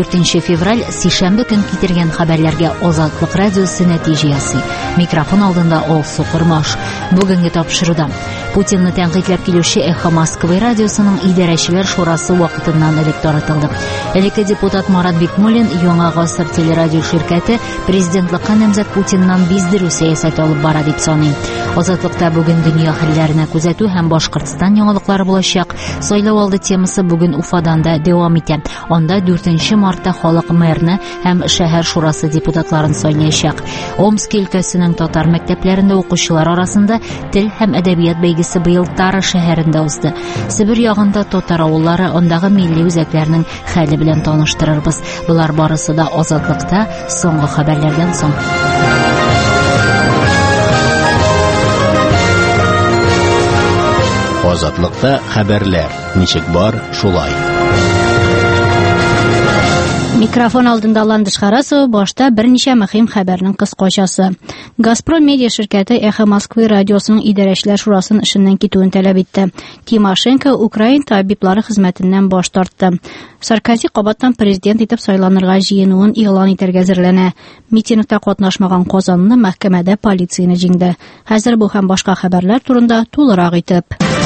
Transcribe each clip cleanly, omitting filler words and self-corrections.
14 февраль сишәмбе көн китергән хәбәрләргә Азатлык радиосы нәтиҗә ясый. Микрофон алдында Ол Сукырмаш. Бүгенге тапшыруда Путинны тәнкыйтьләп килүче Эхо Москвы радиосының идарәчеләр шурасы вакытыннан элек таратылды. Элекке депутат Марат Бикмуллин Яңа гасыр телерадио ширкәте президентлыкка намзәт Путиннан биздерү сәясәте алып бара дип саный. Азатлыкта бүген дөнья хәлләренә күзәтү һәм Башкортстан яңалыклары булачак. Сайлау алды темасы бүген Уфадан да дәвам итә. Анда 4 мартта халык мэрны һәм шәһәр шурасы депутатларын сайлаячак. Омск өлкәсенең татар мәктәпләрендә укучылар арасында тел һәм әдәбият бәйгесе быел Тара шәһәрендә узды. Себер ягында татар авыллары, андагы милли үзәкләрнең хәле белән таныштырырбыз. Булар барысы да Азатлыкта соңгы хәбәрләрдән соң. Азатлыкта хәбәрләр. Ничек бар, шулай. Микрофон алдында Ландыш Харасова, башта берничә мөһим хәбәрнең кыскачасы. Газпром медиа ширкәте Эхо Москвы радиосының идарәчеләр шурасын эшеннән китүен таләп итте. Тимошенко Украин табиблары хезмәтеннән баш тартты. Саркози кабаттан президент итеп сайланырга җыенуын игълан итәргә әзерләнә. Митингта катнашмаган Казанны мәхкәмәдә полицияне җиңде. Хәзер бу һәм башка хәбәрләр турында тулырак итеп.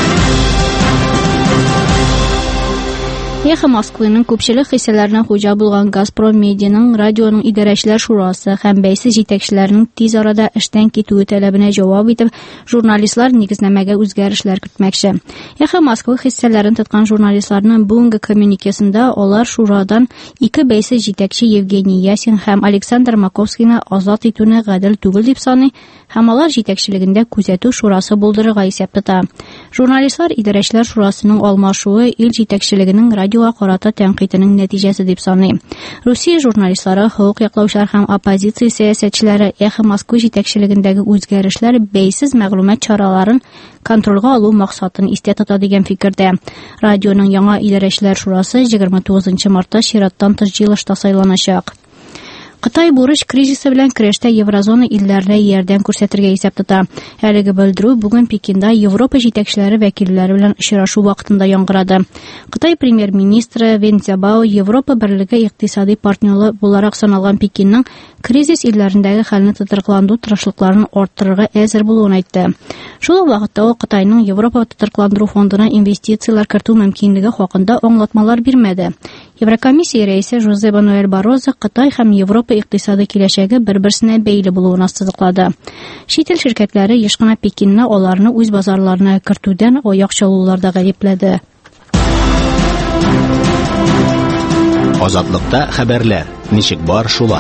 Эхо Москваның күпчелек хиссәләренә хуҗа булган Газпром медианың радионың идарәчеләр шурасы һәм бәйсез җитәкчеләренең тиз арада эштән китүе таләбенә җавап итеп, журналистлар нигезнәмәгә үзгәрешләр көтмәкче. Эхо Москва хиссәләрен тоткан журналистларның бүгенге коммуникесында алар шурадан 2 бәйсез җитәкче Евгений Ясин һәм Александр Маковскийны азат итүне гадел түгел дип саный һәм алар җитәкчелегендә күзәтү шурасы булдырырга исәп тота. Журналистлар идарәчеләр шурасының алмашуы ил җитәкчелегенең радиога карата тәнкыйтенең нәтиҗәсе дип саный. Русия журналистлары, хукук яклаучылар һәм оппозиция сәясәтчеләре Эхо Москва җитәкчелегендәге үзгәрешләр бәйсез мәгълүмат чараларын контрольгә алу максатын истә тота дигән фикердә. Радионың яңа идарәчеләр шурасы 29 мартта чираттан тыш җыелышта сайланачак. Кытай бурыч кризисы белән көрәштә Еврозона илләренә ярдәм күрсәтергә исәп тота. Әлеге белдерү бүген Пекинда Европа җитәкчеләре вәкилләре белән очрашу вакытында яңгырады. Кытай премьер-министры Вэн Цзябао Европа берлеге икътисади партнеры буларак саналган Пекинның кризис илләрендәге хәлне тотырыкландыру тырышлыкларын арттырырга әзер булуын әйтте. Шул ук вакытта ул Кытайның Европа тотырыкландыру фондына инвестициялар кертү мөмкинлеге хакында аңлатмалар бирмәде. Еврокомиссия рәисе Жозе Мануэль Барозо Кытай һәм Европа икътисады киләчәге бер-берсенә бәйле булуын ассызыклады. Чит ил ширкәтләре еш кына Пекинны аларны үз базарларына кертүдән аяк чалуларда гаепләде. Азатлыкта хәбәрләр. Ничек бар, шулай.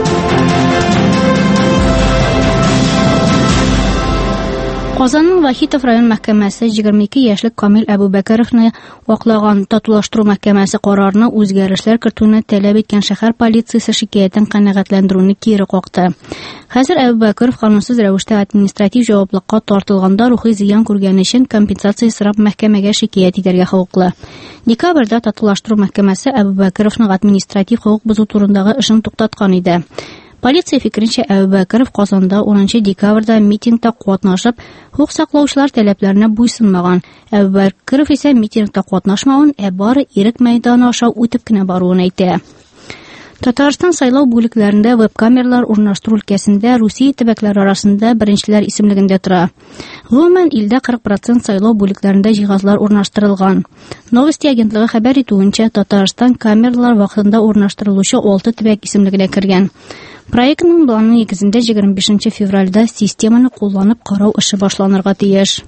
Казанның Вахитов район мәхкәмәсе 22 яшьлек Камил Әбүбәкеровны ваклаган татулаштыру мәхкәмәсе карарына үзгәрешләр кертүне таләп иткән шәһәр полициясе шикаятен канәгатьләндерүне кире какты. Хәзер Әбүбәкеров канунсыз рәвештә административ җаваплылыкка тартылганда рухи зыян күргән өчен компенсация сорап мәхкәмәгә шикаят итәргә хокуклы. Декабрьдә татулаштыру мәхкәмәсе Әбүбәкеровның административ хокук бозу турындагы эшен туктаткан иде. Полиция фикеренчә Әбүбәкеров Казанда 10 декабрьдә митингта катнашып, хукук саклаучылар таләпләренә буйсынмаган. Әбүбәкеров исә митингта катнашмавын, бары ирек мәйданы аша үтеп кенә баруын әйтә. Татарстан сайлау бүлекләрендә веб-камералар урнаштыру өлкәсендә Русия төбәкләре арасында беренчеләр исемлегендә тора. Гомумән илдә 40% сайлау бүлекләрендә җиһазлар урнаштырылган. Новости агентлыгы хәбәр итүенчә, Татарстан камералар вакытында урнаштырылучы 6 төбәк исемлегенә кергән. Проектның планы негезендә 25 февральдә системаны кулланып карау эше башланырга тиеш.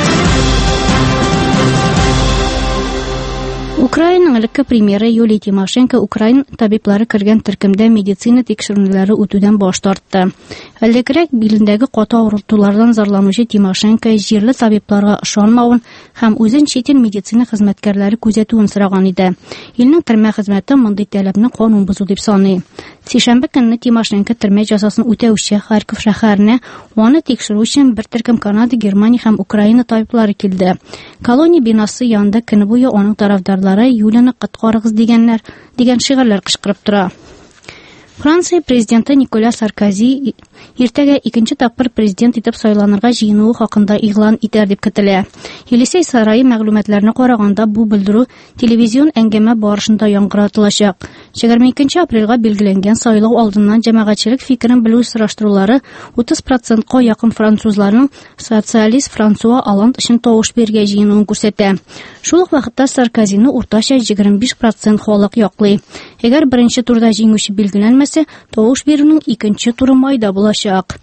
Украинаның элекке премьеры Юлия Тимошенко Украин табиблары кергән төркемдә медицина тикшерүләре үтүдән баш тартты. Әлегрәк билендәге каты авыртулардан зарланучы Тимошенко җирле табибларга ышанмавын һәм үзен чит ил медицина хезмәткәрләре күзәтүен сораган иде. Илнең төрмә хезмәте мондый таләпне канун бозу дип саный. Сишәмбе көнне Тимошенко төрмә җәзасын үтәүче Харьков шәһәренә аны тикшерү өчен бер төркем Канада, Германия һәм Украина табиблары килде. Колония бинасы янында көне буе аның тарафдарлары Юлияны коткарыгыз дигән шигырьләр кычкырып тора. Франция президенты Николя Саркози иртәгә икенче тапкыр президент итеп сайланырга җыенуы хакында игълан итәр дип көтелә. Елисей сарайы мәгълүматларына караганда бу белдерү телевизион әңгәмә барышында яңгыратылачак. 22 апрельгә билгеләнгән сайлау алдыннан җәмәгатьчелек фикерен белү сораштырулары 30%ка якын французларның социалист Франсуа Оланд өчен тавыш бирергә җыенуын күрсәтә. Шул ук вакытта Саркозины уртача 25% халык яклый. Әгәр беренче турда җиңүче билгеләнмәсә, тавыш бирүнең икенче туры майда булачак.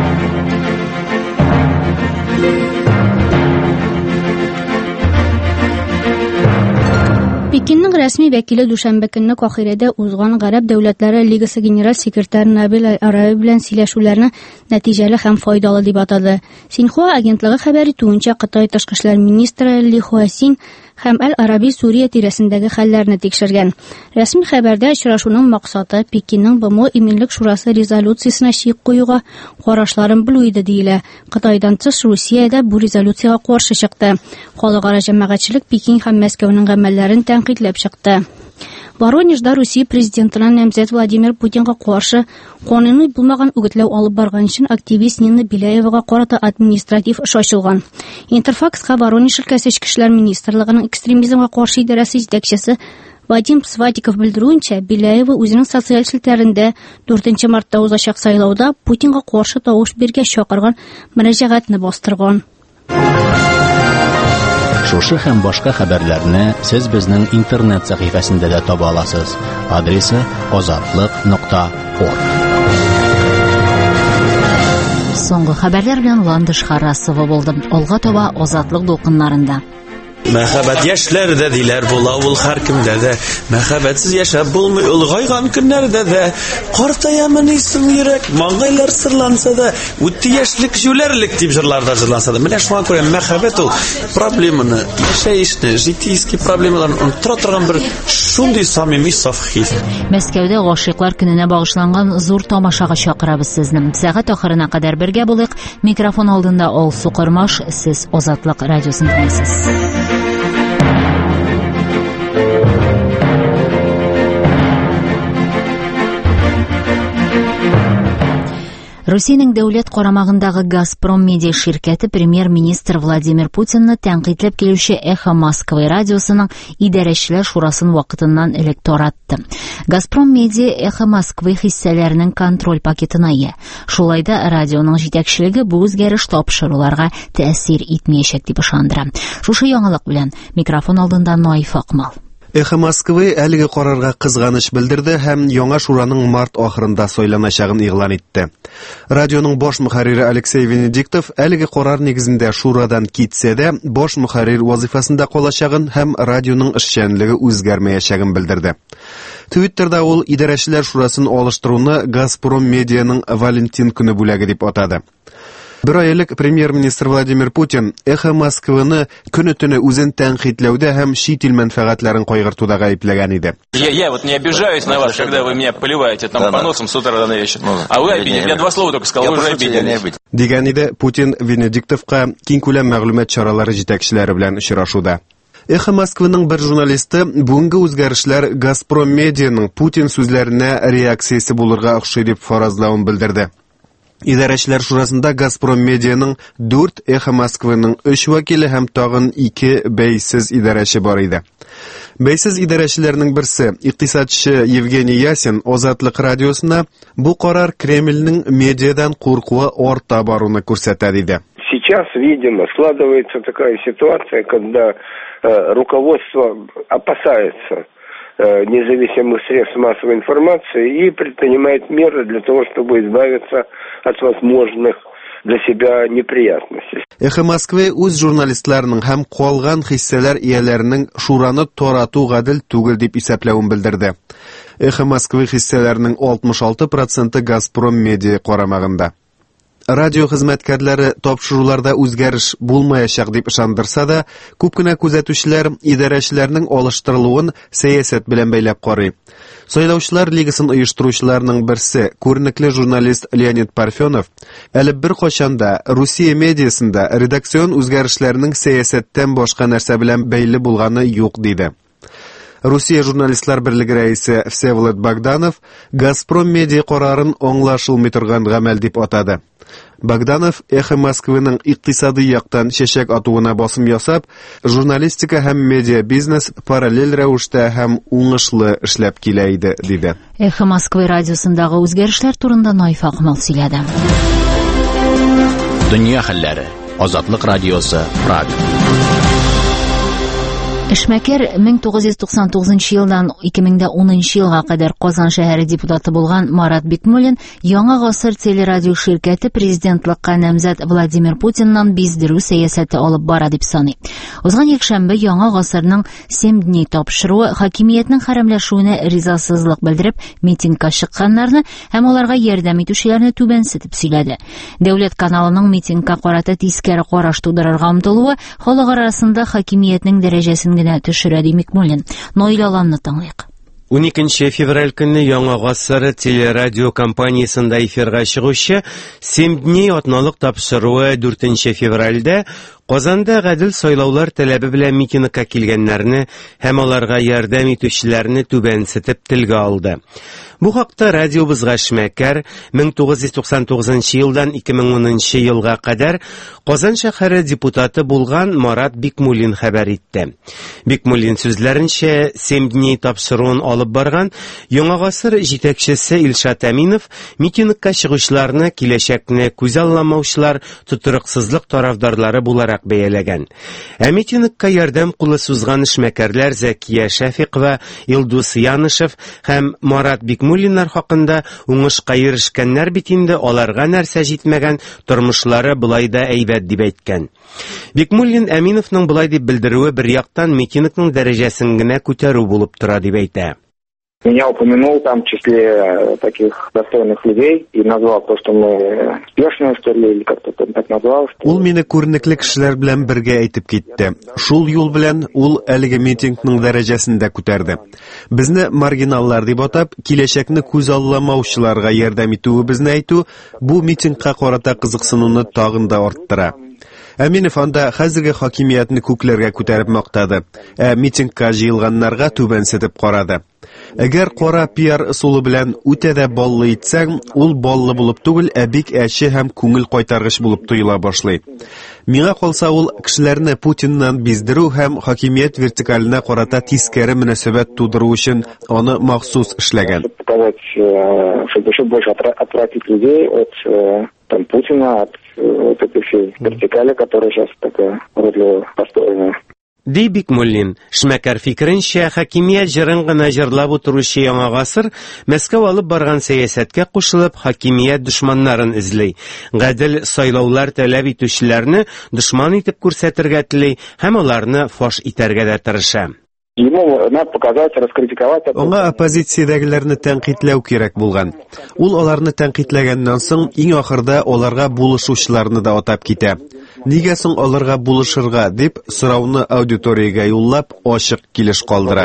Пекинның рәсми вәкиле дүшәмбе көнне Каһирәдә узган Гарәп дәүләтләре лигасы генераль секретаре Набил Араби белән сөйләшүләрне нәтиҗәле һәм файдалы дип атады. Синхуа агентлыгы хәбәр итүенчә, Кытай тышкы эшләр министры Ли Хуасин һәм Аль-Араби Сүрия тирәсендәге хәлләрне тикшергән. Рәсми хәбәрдә очрашуның максаты Пекинның БМО иминлек шурасы резолюциясенә чик куюга карашларын белү иде диелә. Кытайдан тыш Русиядә бу резолюциягә каршы чыкты. Халыкара җәмәгатьчелек Пекин һәм Мәскәүнең гамәлләрен тәнкыйтьләп чыкты. Воронежда Русия президентына намзәт Владимир Путинга каршы кануни булмаган үгетләү алып барган өчен активист Нина Беляевага карата административ эш ачылган. Интерфакска Воронеж өлкәсе Эчке эшләр министрлыгының экстремизмга каршы идарәсе җитәкчесе Вадим Сватиков белдерүенчә, Беляева үзенең социаль челтәрендә 4 мартта узачак сайлауда Путинга каршы тавыш биргәч чакырган мөрәҗәгатьне бастырган. Шушы һәм башка хәбәрләрне сез безнең интернет сәхифәсендә дә таба аласыз. Адресы ozatliq.org. Соңгы хәбәрләр белән Ландыш Харасова булды. Алга таба Азатлык дулкыннарында. Мәхәббәт яшьләрдә диләр була ул һәркемдә дә. Мәхәббәтсез яшәп булмый улгайган көннәрдә дә. Картаямын исем йөрәк, маңгайлар сырланса да, үтте яшьлек җүләрлек дип җырларда җырланса да. Менә шуңа күрә мәхәббәт ул проблеманы, яшәешне, житейский проблемаларны онытыра торган бер шундый самими саф хис. Мәскәүдә Гашыйклар көненә багышланган зур тамашага чакырабыз сезне. Сәгать ахырына кадәр бергә булыйк. Микрофон алдында Алсу Кырмаш, сез Азатлык радиосын тыңлыйсыз. Русиянең дәүләт карамагындагы Газпром медиа ширкәте премьер-министр Владимир Путинны тәнкыйтьләп килүче Эхо Москвы радиосының идарәчеләр шурасын вакытыннан элек таратты. Газпром медиа Эхо Москвы хиссәләренең контроль пакетына ия. Шулай да радионың җитәкчелеге бу үзгәреш тапшыруларга тәэсир итмәячәк дип ышандыра. Шушы яңалык белән микрофон алдында Наиф Акмал. Эхо Москвы әлеге карарга кызганыч белдерде һәм яңа шураның март ахырында сайланачагын игълан итте. Радионың баш мөхәррире Алексей Венедиктов әлеге карар нигезендә шурадан китсә дә, баш мөхәррир вазифасында калачагын һәм радионың эшчәнлеге үзгәрмәячәген белдерде. Твиттерда ул идарәчеләр шурасын алыштыруны Газпром медианың Валентин көне бүләге дип атады. Bir ay элек премьер-министр Владимир Путин Эхо Москваны көне-төне үзен тәнкыйтьләүдә һәм чит ил мәнфәгатьләрен кайгыртуда гаепләгән иде. Я вот не обижаюсь на вас, когда вы меня поливаете там по носам с утра до вечера. А вы обидели. Я два слова только сказал, вы уже обидели. Дигән иде Путин Венедиктовка киң күләм мәгълүмат чаралары җитәкчеләре белән очрашуда. Эхо Москваның бер журналисты бүгенге үзгәрешләр Газпром медианың Путин сүзләренә реакциясе булырга охшый дип фаразлавын белдерде. Идарәчеләр шурасында Газпром медианың 4, Эхо Москваның 3 вәкиле һәм тагын 2 бәйсез идарәче бар иде. Бәйсез идарәчеләрнең берсе, икътисадчы Евгений Ясин Азатлык радиосына бу карар Кремльнең медиадан куркуы арта баруны күрсәтә диде. Сейчас, видимо, складывается такая ситуация, когда руководство опасается независимых средств массовой информации и предпринимает меры для того, чтобы избавиться от возможных для себя неприятностей. Эхо Москвы үз журналистларының һәм калган хиссәләр ияләренең шураны тарату гадел түгел дип исәпләвен белдерде. Эхо Москвы хиссәләренең 66% Газпром медиа карамагында. Радио хезмәткәрләре тапшыруларда үзгәреш булмаячак дип ышандырса да, күп кенә күзәтүчеләр идарәчеләрнең алыштырылуын сәясәт белән бәйләп карый. Сайлаучылар лигасын оештыручыларның берсе, күренекле журналист Леонид Парфенов, әле бер качанда Русия медиасында редакцион үзгәрешләрнең сәясәттән башка нәрсә белән бәйле булганы юк диде. Русия журналистлар берлеге рәисе Всеволод Богданов Газпром медиа карарын аңлашылмый торган гамәл дип атады. Богданов Эхо Москваның икътисади яктан чәчәк атуына басым ясап, журналистика һәм медиа бизнес параллель рәвештә һәм уңышлы эшләп килә иде, диде. Эхо Москвы радиосындагы үзгәрешләр турында Наиф Акмал сөйләде. Дөнья хәлләре. Азатлык радиосы, Прага. Эшмәкәр 1999 елдан 2010 елга кадәр Казан шәһәре депутаты булган Марат Бикмуллин Яңа гасыр телерадио ширкәте президентлыкка намзәт Владимир Путиннан биздерү сәясәте алып бара дип саный. Узган якшәмбе Яңа гасырның 7 дни тапшыруы хакимиятнең хәрәмләшүенә ризасызлык белдереп митингка чыкканнарны һәм аларга ярдәм итүчеләрне түбәнсетеп сөйләде. Дәүләт каналының митингка карата тискәре караш тудырырга омтылуы халык арасында хакимиятнең дәрәҗәсен төшерә ди Бикмуллин. Нойлы Аламны тыңлыйк. 12 февраль көнне Яңа гасыр телерадио компаниясында эфирга чыгучы 7 дней атналык тапшыруы 4 февральдә Казанда гадел сайлаулар таләбе белән митингка килгәннәрне һәм аларга ярдәм итүчеләрне түбәнсетеп телгә алды. Бу хакта радиобызга эшмәкәр 1999 елдан 2010 елга кадәр Казан шәһәре депутаты булган Марат Бикмуллин хәбәр итте. Бикмуллин сүзләренчә, 7 дней тапшыруын алып барган Яңа гасыр җитәкчесе Илшат Әминов митингка чыгучыларны киләчәкне күзалламаучылар, тотрыксызлык тарафдарлары буларак бәяләгән. Митингка ярдәм кулы сузган эшмәкәрләр Зәкия Шәфиқова, Илдус Янышев һәм Марат Бикмуллиннар хакында уңышка ирешкәннәр бит инде аларга нәрсә җитмәгән, тормышлары былай да әйбәт дип әйткән. Бикмуллин Әминовның былай дип белдерүе бер яктан митингның дәрәҗәсен генә күтәрү булып тора дип әйтә. Меня упомянул там в числе таких достойных людей и назвал то, что мы успешные, что ли, или как-то так назвал. Ул мине күренекле кешеләр белән бергә әйтеп китте. Шул юл белән ул әлеге митингның дәрәҗәсен дә күтәрде. Безне маргиналлар дип атап, киләчәкне күзалламаучыларга ярдәм итүебезне әйтү бу митингка карата кызыксынуны тагын да арттыра. Әминов анда хәзерге хакимиятне күкләргә күтәреп мактады, митингка җыелганнарга түбәнсетеп карады. Әгәр кара пиар ысулы белән үтә дә баллы итсәң, ул баллы булып түгел, бик әче һәм күңел кайтаргыч булып тоела башлый. Миңа калса, ул кешеләрне Путиннан биздерү һәм хакимият вертикаленә карата тискәре мөнәсәбәт тудыру өчен аны махсус эшләгән. Чтобы еще больше отвратить людей от Путина, от этой всей вертикали, которая сейчас такая вроде построена. Ди Бикмуллин, эшмәкәр фикеренчә, хакимият җырын гына җырлап утыручы Яңа гасыр Мәскәү алып барган сәясәткә кушылып, хакимият дошманнарын эзли. Гадел сайлаулар таләп итүчеләрне дошман итеп күрсәтергә тели һәм аларны фаш итәргә дә тырыша. Ему надо показать, раскритиковать. Аңа оппозициядәгеләрне тәнкыйтьләү кирәк булган. Ул аларны тәнкыйтьләгәннән соң, иң ахырда аларга булышучыларны да атап китә. Нигә соң аларга булышырга дип сорауны аудиториягә юллап, ачык килеш калдыра.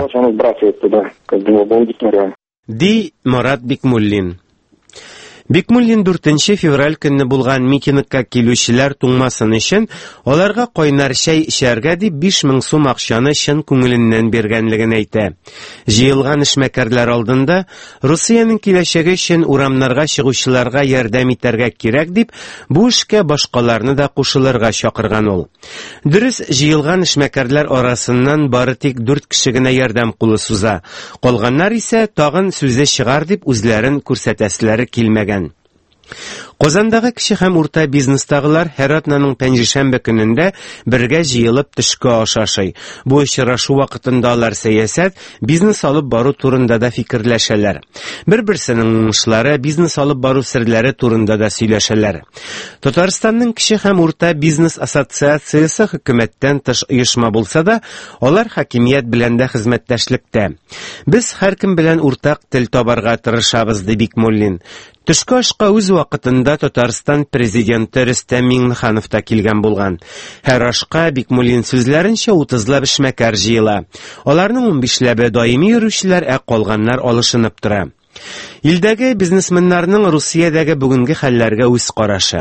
Ди Марат Бикмуллин. Бикмуллин 4 февраль көнне булган митингка килүчеләр туңмасын өчен аларга кайнар чәй эчәргә дип 5000 сум акчаны чын күңеленнән биргәнлеген әйтә. Җыелган эшмәкәрләр алдында Русиянең киләчәге өчен урамнарга чыгучыларга ярдәм итәргә кирәк дип, бу эшкә башкаларны да кушылырга чакырган ул. Дөрес, җыелган эшмәкәрләр арасыннан бары тик 4 кеше генә ярдәм кулы суза. Калганнар исә тагын сүзе чыгар дип үзләрен күрсәтәсләре килмәгән. Казандагы кеше һәм урта бизнестагылар һәр атнаның пәнҗешәмбе көнендә бергә җыелып төшкә ашашый. Бу очрашу вакытында алар сәясәт, бизнес алып бару турында да фикерләшәләр. Бер-берсенең уңышлары, бизнес алып бару серләре турында да сөйләшәләр. Татарстанның кеше һәм урта бизнес ассоциациясе хөкүмәттән тыш оешма булса да, алар хакимият белән дә хезмәттәшлектә. Без һәркем белән уртак тел табарга тырышабыз, ди Бикмуллин. Төшкә ашка үз вакытында Татарстан президенты Рөстәм Миңнеханов та килгән булган. Һәр ашка Бикмуллин сүзләренчә 30лап эшмәкәр җыела. Аларның 15ләбе даими йөрүчеләр, калганнар алышынып тора. Илдәге бизнесменнарның Русиядәге бүгенге хәлләргә үз карашы.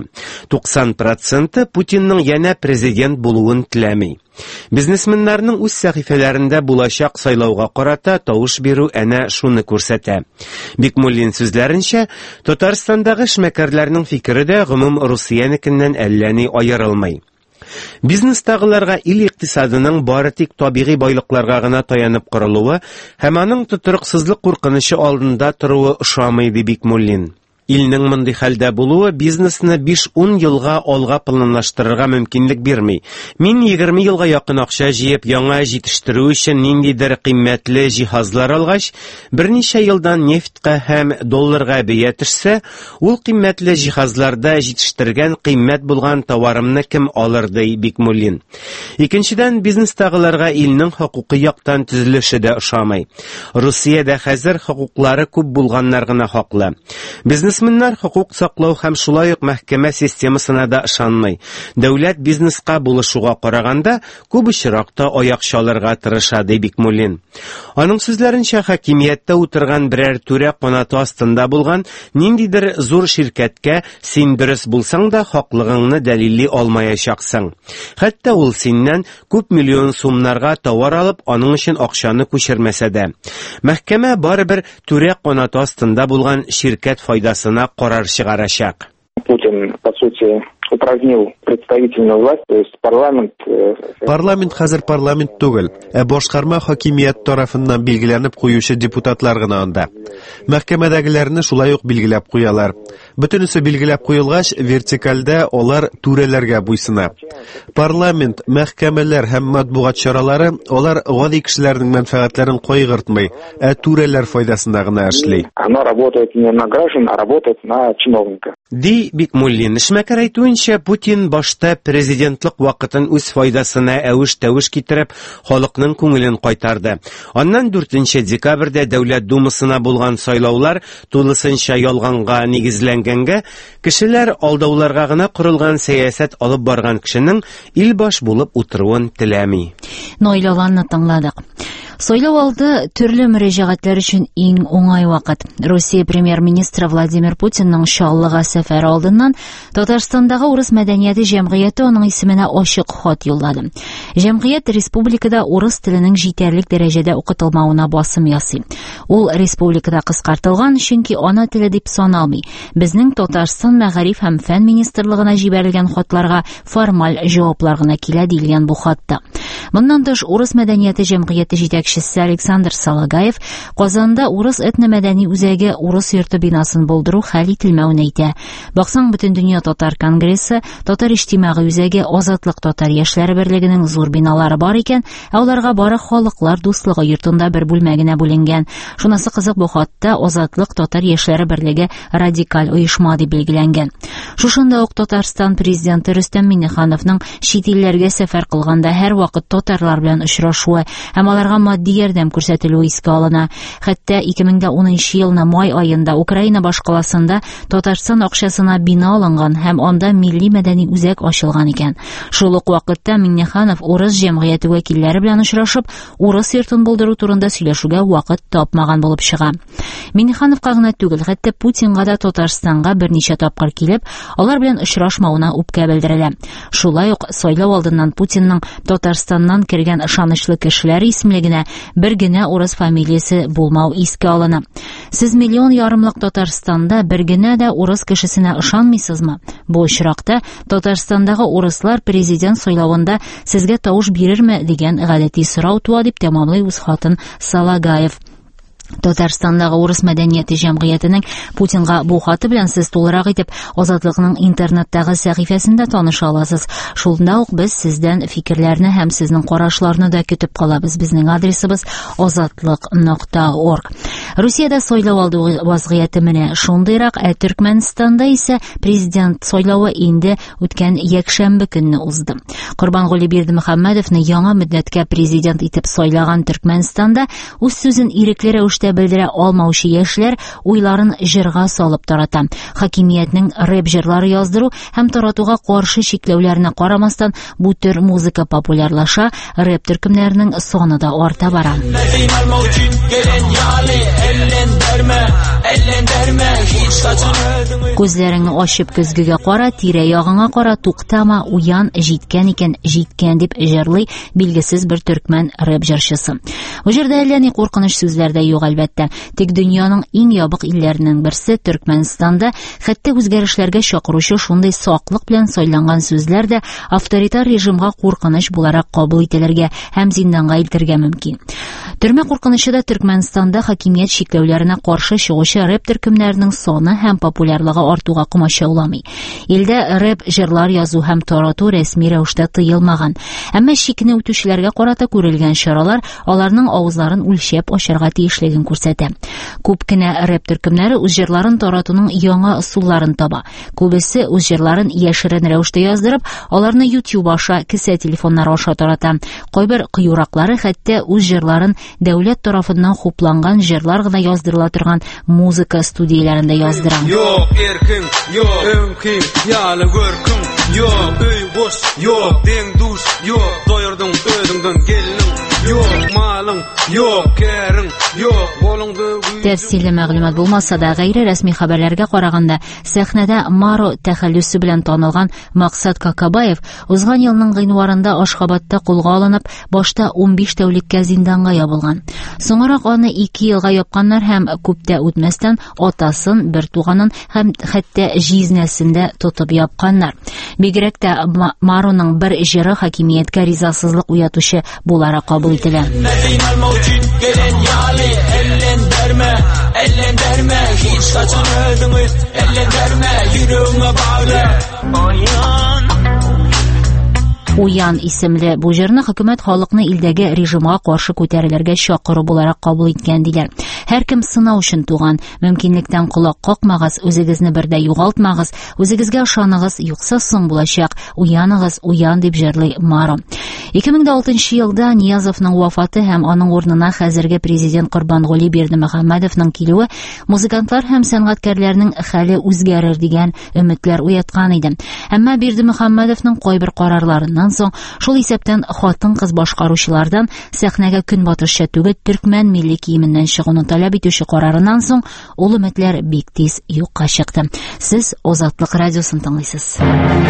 90% Путинның янә президент булуын теләми. Бизнесменнарның үз сәхифәләрендә булачак сайлауга карата тавыш бирү әнә шуны күрсәтә. Бикмуллин сүзләренчә, Татарстандагы эшмәкәрләрнең фикере дә гомум Русиянекеннән әллә ни аерылмый. Бизнестагыларга ил икътисадының бары тик табигый байлыкларга гына таянып корылуы һәм аның тотрыксызлык куркынышы алдында торуы ошамый ди Бикмуллин. Илнең мондый хәлдә булуы бизнесны 5-10 елга алга планлаштырырга мөмкинлек бирми. Мин 20 елга якын акча җыеп, яңа җитештерү өчен ниндидер кыйммәтле җиһазлар алгач, берничә елдан нефткә һәм долларга бия төшсә, ул кыйммәтле җиһазларда җитештергән кыйммәт булган товарымны кем алыр ди Бикмуллин. Икенчедән, бизнестагыларга илнең хокукый яктан төзелеше дә ошамый. Русиядә хәзер хокуклары күп булганнар гына хаклы. Бизнесменнар хукук саклау һәм шулай ук мәхкәмә системасына да ышанмый. Дәүләт бизнеска булышуга караганда күп очракта аяк чалырга тырыша ди Бикмуллин. Аның сүзләренчә, хакимияттә утырган берәр түрә канаты астында булган ниндидер зур ширкәткә син дөрес булсаң да хаклыгыңны дәлилли алмаячаксың. Хәтта ул синнән күп миллион сумнарга товар алып, аның өчен акчаны күчермәсә дә. Мәхкәмә барыбер түрә канаты астында булган ширкәт файдасына карар чыгарачак. Путин, по сути, упразднил представительную власть, то есть парламент... Парламент хәзер парламент түгел, башкарма хакимият тарафыннан билгеләнеп куючы депутатлар гына анда. Мәхкәмәдәгеләрне шулай ук билгеләп куялар. Бөтенесе билгеләп куелгач, вертикальдә алар түрәләргә буйсына. Парламент, мәхкәмәләр һәм матбугат чаралары, алар гади кешеләрнең мәнфәгатьләрен кайгыртмый, түрәләр файдасына гына эшли. Оно работает не на граждан, а работает на чиновника. Ди Бикмуллин, эшмәкәр әйтүенчә, Путин башта президентлык вакытын үз файдасына әвеш-тәвеш китереп, халыкның күңелен кайтарды. Аннан 4 декабрьдә Дәүләт Думасына булган сайлаулар тулысынча ялганга нигезләнгәнгә, кешеләр алдауларга гына корылган сәясәт алып барган кешенең илбаш булып утыруын теләми. Нойлаланны тыңладык. Сайлау алды төрле мөрәҗәгатьләр өчен иң уңай вакыт. Россия премьер-министры Владимир Путинның Чаллыга сәфәре алдыннан Татарстандагы урыс мәдәнияте җәмгыяте аның исеменә ачык хат юллады. Җәмгыять республикада урыс теленең җитәрлек дәрәҗәдә укытылмавына басым ясый. Ул республикада кыскартылган, чөнки ана теле дип саналмый. Безнең Татарстан мәгариф һәм фән министрлыгына җибәрелгән хатларга формаль җаваплар гына килә дигән бу хатта. Моннан тыш, урыс мәдәнияте җәмгыяте җитәкчесе Александр Салагаев Казанда урыс этномәдәни үзәге урыс йорты бинасын булдыру хәл ителмәвен әйтә. Баксаң, бөтен дөнья татар конгрессы, татар иҗтимагый үзәге, Азатлык татар яшьләре берлегенең зур биналары бар икән, аларга бары халыклар дуслыгы йортында бер бүлмә генә бүленгән. Шунысы кызык, бу хатта Азатлык татар яшьләре берлеге радикаль оешма дип белгиләнгән. Шушында ук Татарстан президенты Рөстәм Миңнехановның чит илләргә сәфәр кылганда һәр вакыт татарлар белән очрашуы һәм аларга матди ярдәм күрсәтелүе искә алына. Хәтта 2010 елны май аенда Украина башкаласында Татарстан акчасына бина алынган һәм анда милли мәдәни үзәк ачылган икән. Шул ук вакытта Миңнеханов урыс җәмгыяте вәкилләре белән очрашып, урыс йортын булдыру турында сөйләшүгә вакыт тапмаган булып чыга. Миңнехановка гына түгел, хәтта Путинга да Татарстанга берничә тапкыр килеп, алар белән очрашмауына үпкә белдерелә. Шулай ук сайлау алдыннан Путинның Татарстаннан кергән ышанычлы кешеләр исемлегенә бер генә урыс фамилиясе булмау искә алына. Сез миллион ярымлык Татарстанда бер генә дә урыс кешесенә ышанмыйсызмы? Бу очракта Татарстандагы урыслар президент сайлавында сезгә тавыш бирерме дигән гадәти сорау туа дип тәмамлый үз хатын Салагаев. Татарстандагы урыс мәдәнияте җәмгыятенең Путинга бу хаты белән сез тулырак итеп Азатлыкның интернеттагы сәхифәсендә таныша аласыз. Шунда ук без сездән фикерләрне һәм сезнең карашларны да көтеп калабыз. Безнең адресыбыз azatlyk.org. Русиядә сайлау алды вазгыяте менә шундыйрак, Төркмәнстанда исә президент сайлавы инде үткән якшәмбе көнне узды. Корбангали Бердимөхәммәдовны яңа мөддәткә президент итеп сайлаган Төркмәнстанда үз сүзен ирекле рәвештә белдерә алмаучы яшьләр уйларын җырга салып тарата. Хакимиятнең рэп җырлары яздыру һәм таратуга каршы чикләүләренә карамастан бу төр музыка популярлаша, рэп төркемнәренең саны да арта бара. Күзләреңне ачып көзгегә кара, тирә-ягыңа кара, туктама, уян, җиткән икән, җиткән дип җырлый билгесез бер төркмән рэп җырчысы. Бу җырда әллә ни куркыныч сүзләр дә юк әлбәттә. Тик дөньяның иң ябык илләренең берсе Төркмәнстанда хәтта үзгәрешләргә чакыручы шундый саклык белән сайланган сүзләр дә авторитар режимга куркыныч буларак кабул ителергә һәм зинданга илтергә мөмкин. Төрмә куркынычы да Төркмәнстанда хакимият чикләүләренә каршы чыгучы рэп төркемнәренең саны һәм популярлыгы артуга комачауламый. Илдә рэп җырлар язу һәм тарату рәсми рәвештә тыелмаган. Әмма чикне үтүчеләргә карата күрелгән чаралар аларның авызларын үлчәп ачарга тиешлеген күрсәтә. Күп кенә рэп төркемнәре үз җырларын таратуның яңа усулларын таба. Күбесе үз җырларын яшерен рәвештә яздырып, аларны YouTube аша, кесә телефоннары аша тарата. Кайбер кыюраклары хәтта үз җырларын дәүләт тарафыннан хупланган җырлар гына яздырыла торган музыка студияләрендә яздыра. Yok erkin, yok ömkin, yalı görkün, yok öy boş, yok den duş, yok doyurdun ödündün gelinin, yok malın, yok kerin, yok bolundu. Тәфсилле мәгълүмат булмаса да, гайре рәсми хәбәрләргә караганда, сәхнәдә Маро тәхәллүсе белән танылган Максат Какабаев узган елның гыйнварында Ашхабадта кулга алынып, башта 15 тәүлеккә зинданга ябылган. Соңрак аны 2 елга япканнар һәм күптә үтмәстән атасын, бер туганын һәм хәтта җизнәсендә тотып япканнар. Бигрәк тә Мароның бер җыры хакимияткә ризасызлык уятучы буларак кабул ителә. Ellendirme, hiç saçın ödümü, ellendirme, yüreğime bağlı. Уян исемле бу җырны хөкүмәт халыкны илдәге режимга каршы күтәрелергә чакыру буларак кабул иткән диләр. Һәркем сынау өчен туган, мөмкинлектән колак какмагыз, үзегезне бердә югалтмагыз, үзегезгә ышаныгыз, юкса соң булачак, уяныгыз, уян дип җырлый Маро. 2006 елда Ниязовның вафаты һәм аның урынына хәзерге президент Курбангали Бердимөхәммәдовның килүе музыкантлар һәм сәнгатькәрләрнең хәле үзгәрер дигән өметләр уяткан иде. Әмма Бердимөхәммәдовның кайбер карарларыннан соң шул исәптән хатын-кыз башкаручылардан сәхнәгә көнбатышча түгел төркмән милли киеменнән чыгуны таләп итүче карарыннан соң ул өметләр бик тиз юкка чыкты. Сез Азатлык радиосын тыңлыйсыз.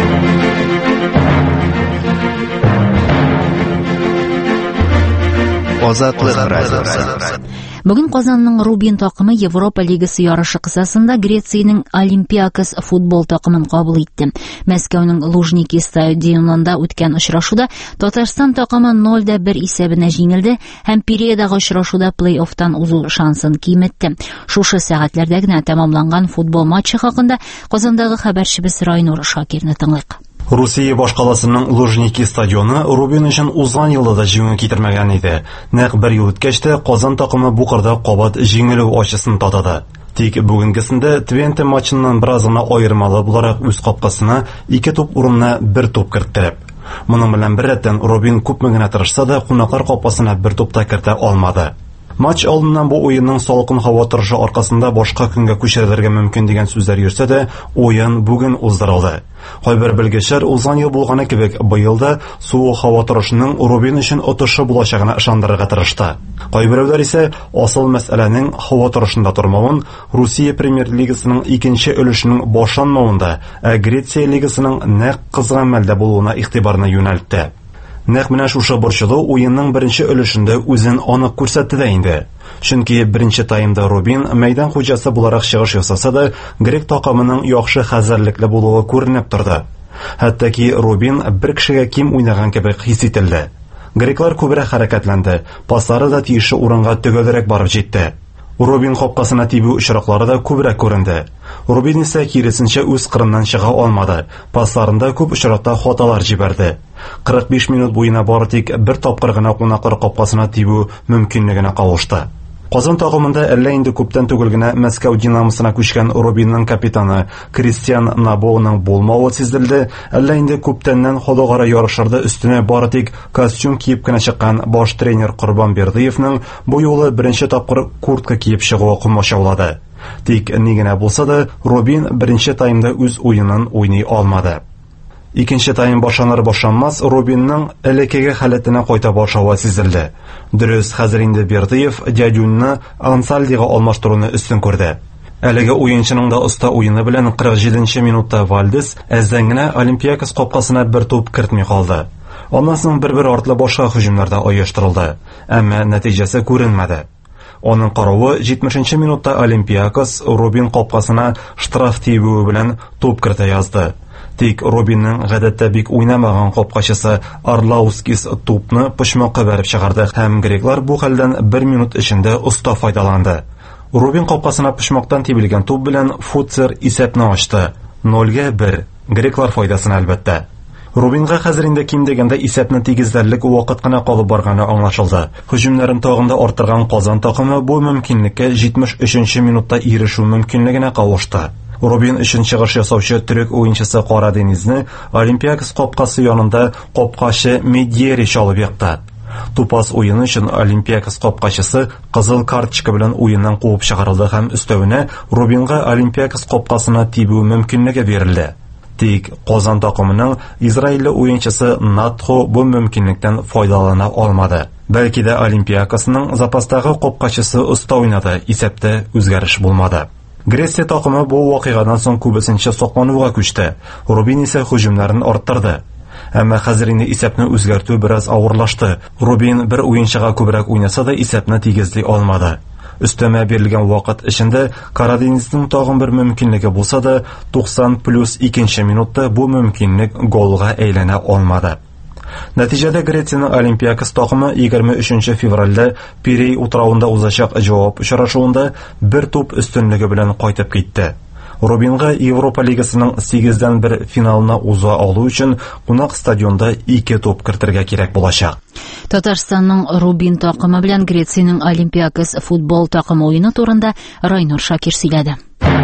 Азатлык радиосы. Бүгін Казанның Рубин такымы Европа лигасы ярышы кысасында Грециянең Олимпиакос футбол такымын кабул итте. Мәскәүнең Лужники стадионында үткән очрашуда Татарстан такымы 0-1 исәбенә җиңелде һәм Пиредагы очрашуда плей-оффтан узу шансын киметте. Шушы сәгатьләрдә генә тәмамланган футбол матчы хакында Казандагы хәбәрчебез Райнур Шакирны тыңлыйк. Русия башкаласының Лужники стадионы Рубин өчен узган елда да җиңү китермәгән иде. Нәкъ бер ел үткәч тә Казан такымы бу кырда кабат җиңелү ачысын татады. Тик бүгенгесендә Твенте матчыннан бераз гына аермалы буларак үз капкасына 2 туп урынына 1 туп керттереп. Моның белән бер рәттән Рубин күпме генә тырышса да кунаклар капкасына 1 туп та кертә алмады. Матч алдыннан бу уенның салкын һава торышы аркасында башка көнгә күчерелергә мөмкин дигән сүзләр йөрсә дә, уен бүген уздырылды. Кайбер белгечләр узган ел булганы кебек быел да суык һава торышының Рубин өчен отышы булачагына ышандырырга тырышты. Кайберәүләр исә асыл мәсьәләнең һава торышында тормавын, Русия премьер-лигасының 2нче өлешенең башланмавында, Греция лигасының нәкъ кызган мәлдә булуына игътибарны юнәлтте. Нәкъ менә шушы борчылу уенның беренче өлешендә үзен анык күрсәтте дә инде. Чөнки беренче таймда Рубин мәйдан хуҗасы буларак чыгыш ясаса да, грек такымының яхшы хәзерлекле булуы күренеп торды. Хәтта ки Рубин бер кешегә ким уйнаган кебек хис ителде. Греклар күбрәк хәрәкәтләнде, паслары да тиешле урынга төгәлрәк барып җитте. Рубин капкасына тибү очраклары да күбрәк күренде. Рубин исә киресенчә үз кырыннан чыга алмады. Пасларында күп очракта хаталар җибәрде. 45 минут буена бары тик бер тапкыр гына кунаклар капкасына тибү мөмкинлегенә кавышты. Казан такымында әллә инде күптән түгел генә Мәскәү Динамосына күчкән Рубинның капитаны Кристиан Набоуның булмавы сизелде, әллә инде күптәннән халыкара ярышларда үстенә бары тик костюм киеп кенә чыккан баш тренер Курбан Бердыевның бу юлы беренче тапкыр куртка киеп чыгуы комачаулады. Тик ни генә булса да, Рубин беренче таймда үз уенын уйный алмады. Икенче тайм башланыр-башланмас Рубинның элеккеге халәтенә кайта башлавы сизелде. Дөрес, хәзер инде Бердыев Дядюнны Ансальдига алмаштыруны өстен күрде. Әлеге уенчының да оста уены белән 47-нче минутта Вальдес әздән генә Олимпиакос капкасына бер туп кертми калды. Аннан соң бер-бер артлы башка һөҗүмнәрдә оештырылды, әмма нәтиҗәсе күренмәде. Оның каравы 70-нче минутта Олимпиакос Рубин капкасына штраф тибүе белән туп кертә язды. Тик Рубинның гадәттә бик уйнамаган капкачысы Арлаускис тупны почмакка бәреп чыгарды һәм греклар бу хәлдән 1 минут эчендә оста файдаланды. Рубин капкасына почмактан тибелгән туп белән Фуцер исәпне ачты. 0-1. Греклар файдасына әлбәттә. Рубинга хәзер инде ким дигәндә исәпне тигезләрлек вакыт кына калып барганы аңлашылды. Һөҗүмнәрен тагында арттырган Казан такымы бу мөмкинлеккә 73-нче минутта ирешү мөмкинлегенә кавышты. Рубин өчен чыгыш ясаучы төрек уенчысы Кара Денизне Олимпиакос капкасы янында капкачы Медьери чалып якты. Тупас уены өчен Олимпиакос капкачысы кызыл карточка белән уеннан куып чыгарылды һәм өстәвенә Рубинга Олимпиакос капкасына тибү мөмкинлеге бирелде. Тик Казан такымының Израильле уенчысы Натхо бу мөмкинлектән файдалана алмады. Бәлки дә Олимпиакосның запастагы капкачысы оста уйнады, исәптә үзгәреш булмады. Греция такымы бу вакыйгадан соң күбесенчә саклануга күчте. Рубин исә һөҗүмнәрен арттырды. Әмма хәзер инде исәпне үзгәртү бераз авырлашты. Рубин бер уенчыга күбрәк уйнаса да исәпне тигезли алмады. Өстәмә бирелгән вакыт эчендә Караденизның тагын бер мөмкинлеге булса да 90+2 минутта бу мөмкинлек голга әйләнә алмады. Нәтиҗәдә Грециянең Олимпиакос такымы 23 февральдә Пирей утравында узачак җавап очрашуында бер туп өстенлеге белән кайтып китте. Рубинга Европа лигасының 8-1 финалына уза алу өчен кунак стадионда 2 туп кертергә кирәк булачак. Татарстанның Рубин такымы белән Грециянең Олимпиакос футбол такымы уены турында Райнур Шакир сөйләде.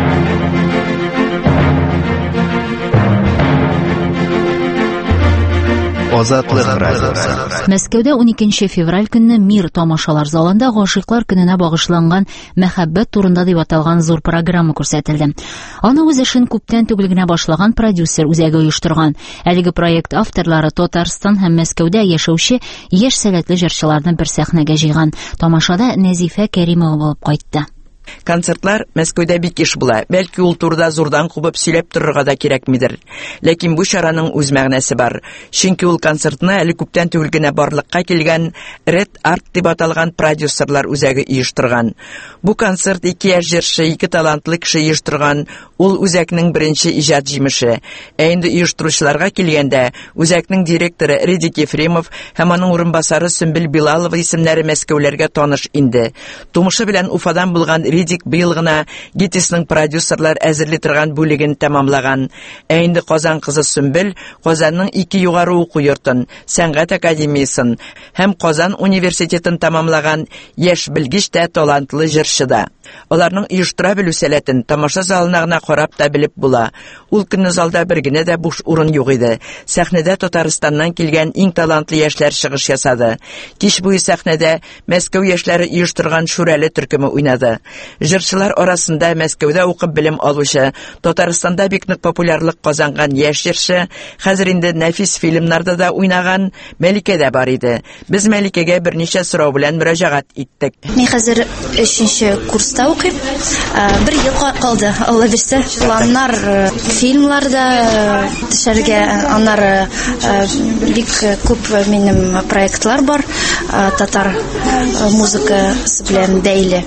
Азатлык радиосы. Мәскәүдә 12 февраль көнне Мир тамашалар залында гашыйклар көненә багышланган мәхәббәт турында дип аталган зур программа күрсәтелде. Аны үз эшен күптән түгел генә башлаган продюсер үзәге оештырган. Әлеге проект авторлары Татарстан һәм Мәскәүдә яшәүче яшь сәләтле җырчыларны бер сәхнәгә җыйган. Тамашада Нәзифә Кәримова булып кайтты. Концертлар Мәскәүдә бик иш була. Бәлки ул турыда зурдан кубып сөйләп торырга да кирәкмидер. Ләкин бу чараның үз мәгънәсе бар. Чөнки ул концертны әле күптән түгел генә барлыкка килгән Red Art дип аталган продюсерлар үзәге оештырган. Бу концерт 2 яшь җырчы, 2 талантлы кеше оештырган. Ул үзәкнең беренче иҗат җимеше. Инде оештыручыларга килгәндә, үзәкнең директоры Редик Ефремов һәм аның урынбасары Сөмбел Билалова исемнәре Мәскәүләргә таныш инде. Тумышы белән Уфадан булган Редик быел гына Гитисның продюсерлар әзерли торган бүлеген тәмамлаган. Инде Казан кызы Сөмбел Казанның 2 югары уку йортын, Сәнгать академиясын һәм Казан университетын тәмамлаган яшь белгеч тә талантлы җырчы да. Аларның оештыра белү сәләтен тамаша залына гына карап та белеп була. Ул көнне залда бер генә дә буш урын юк иде. Сәхнәдә Татарстаннан килгән иң талантлы яшьләр чыгыш ясады. Кич буе сәхнәдә Мәскәү яшьләре оештырган Шүрәле төркеме уйнады. Җырчылар арасында Мәскәүдә укып белем алучы, Татарстанда бик нык популярлык казанган яшь җырчы, хәзер инде нәфис фильмнарда да уйнаган Мәликә дә бар иде. Без Мәликәгә берничә сорау белән мөрәҗәгать иттек. Мин хәзер 3-нче курста укыйм. 1 ел калды. Алла бирсә, планнар фильмларда төшәргә, аннары бик күп минем проектлар бар. Татар музыкасы белән бәйле.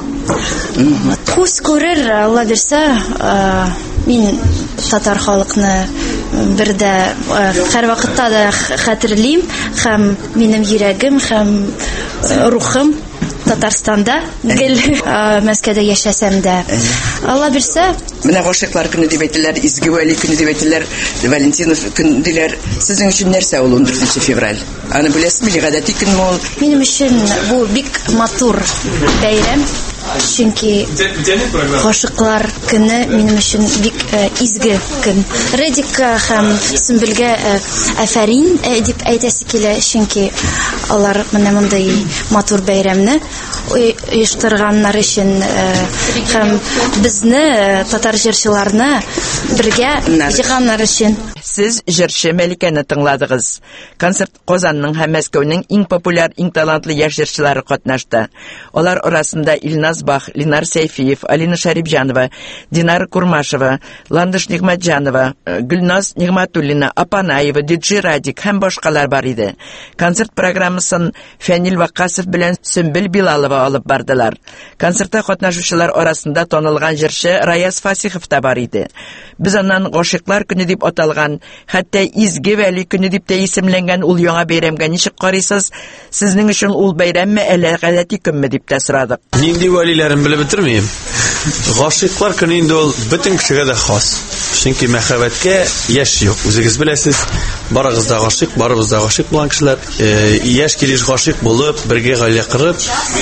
Күз күрер, Алла бирсә, мин татар халыкны бердә һәр вакытта да хәтерлим һәм минем йөрәгем һәм рухым Татарстанда, гел Мәскәүдә яшәсәм дә. Алла бирсә, менә гашыйклар көне дип әйтәләр, изге вәли көне дип әйтәләр, Валентинов көн диләр. Sizin өчен нәрсә ул 14 февраль? Аны беләсезме, гадәти көнме ул? Минем өчен бу бик матур бәйрәм. Чөнки гашыйклар көне минем өчен бик изге көн. Редикка һәм Сөмбелгә афәрин дип әйтәсе килә, чөнки алар менә мондай матур бәйрәмне оештырганнар өчен һәм безне татар җырчыларны бергә җыйганнар өчен. Сез җырчы Мәликәне тыңладыгыз. Концерт Казанның һәм Мәскәүнең иң популяр, иң талантлы яшь җырчылары катнашты. Алар арасында Илназ Бах, Ленар Сәйфиев, Алина Шарипҗанова, Динар Курмашева, Ландыш Нигъмәтҗанова, Гөлназ Нигъмәтуллина, Апанаева, Диджи Радик һәм башкалар бар иде. Концерт программасын Фәнил Вакасов белән Сөмбел Билалова алып бардылар. Концертта катнашучылар арасында танылган җырчы Раяз Фасихов та бар иде. Без аннан Гашыйклар көне дип аталган, хәтта Изге Вәли көне дип тә исемләнгән ул яңа бәйрәмгә ничек карыйсыз? Сезнең өчен ул бәйрәмме әллә гадәти көнме дип тә сорадык. Нинди вәлиләрен белеп бетермим. Гашыйклар көне инде ул бөтен кешегә дә хас. Чөнки мәхәббәткә яшь юк. Үзегез беләсез, барыгыз да гашыйк, барыбыз да гашыйк булган кешеләр. Яшь килеш гашыйк булып, бергә гаилә корып,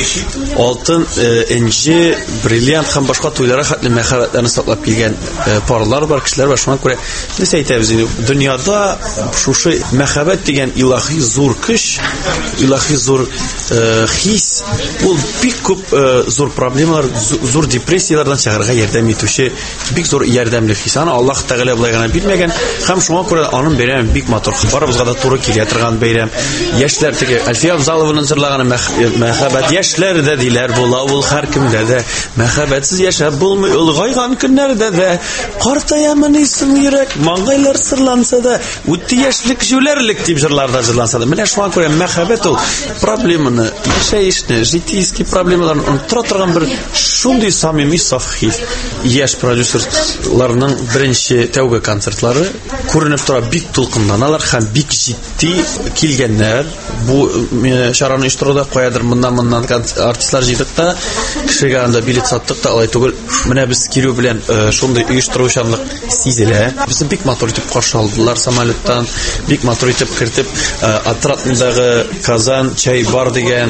алтын, энҗе, бриллиант һәм башка туйларга хәтле мәхәббәтләрне саклап килгән парлар бар, кешеләр бар. Шуңа күрә без әйтәбез, дөньяда шушы мәхәббәт дигән илаһи зур көч, илаһи зур хис, ул бик күп зур проблемалар, зур депрессиялардан чыгарга ярдәм итүче бик зур ярдәмле хис. Аны Аллаһ Тәгалә булай гына бирмәгән, һәм шуңа күрә аның бәйрәме бик матур. Барыбызга да туры килә торган бәйрәм. Яшьләр теге Альфия Абзалованың җырлаганы мәхәббәт яшьләр дә диләр була ул һәркемдә дә. Мәхәббәтсез яшәп булмый улгайган көннәрдә дә. Картаямын исем йөрәк, маңгайлар сырланса да, үтте яшьлек җүләрлек дип җырларда җырланса да. Менә шуңа күрә мәхәббәт ул проблеманы, яшәешне, житейский проблемаларны онытыра торган бер шундый самими саф хис. Яшь продюсерларның беренче тәүге концертлары күренеп тора, бик тулкынланалар һәм бик җитди килгәннәр. Бу чараны оештыруда каядыр моннан артистлар җыйдык та, кешегә анда билет саттык та, алай түгел. Менә без килү белән шундый оештыручанлык сизелә. Безне бик матур итеп каршы алдылар самолеттан, бик матур итеп кертеп, Атратындагы Казан чай бар дигән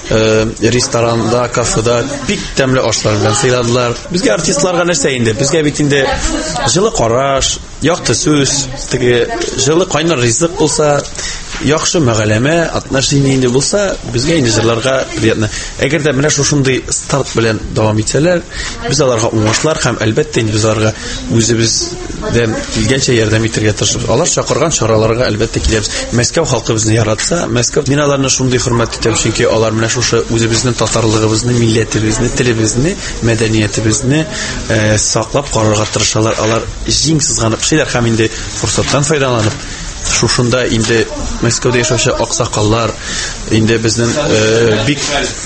ресторанда, кафеда бик тәмле ашлар белән сыйладылар. Безгә артистларга нәрсә инде? Безгә бит инде җылы караш, якты сүз, теге җылы кайнар ризык булса, яхшы мәгълүме, отношение инде булса, безгә инде җырларга приятно. Әгәр дә менә шушындый старт белән дәвам итсәләр, без аларга уңышлар һәм әлбәттә инде без аларга үзебездән килгәнчә ярдәм итәргә тырышабыз. Алар чакырган чараларга әлбәттә киләбез. Мәскәү халкы безне яратса, Мәскәү мин аларны шундый хөрмәт итәм, чөнки алар менә шушы үзебезнең татарлыгыбызны, милләтебезне, телебезне, мәдәниятебезне саклап карарга тырышалар. Алар җиң сызганып эшләр һәм инде форсаттан файдаланып шушында инде Мәскәүдә яшәүче аксакаллар, инде безнең бик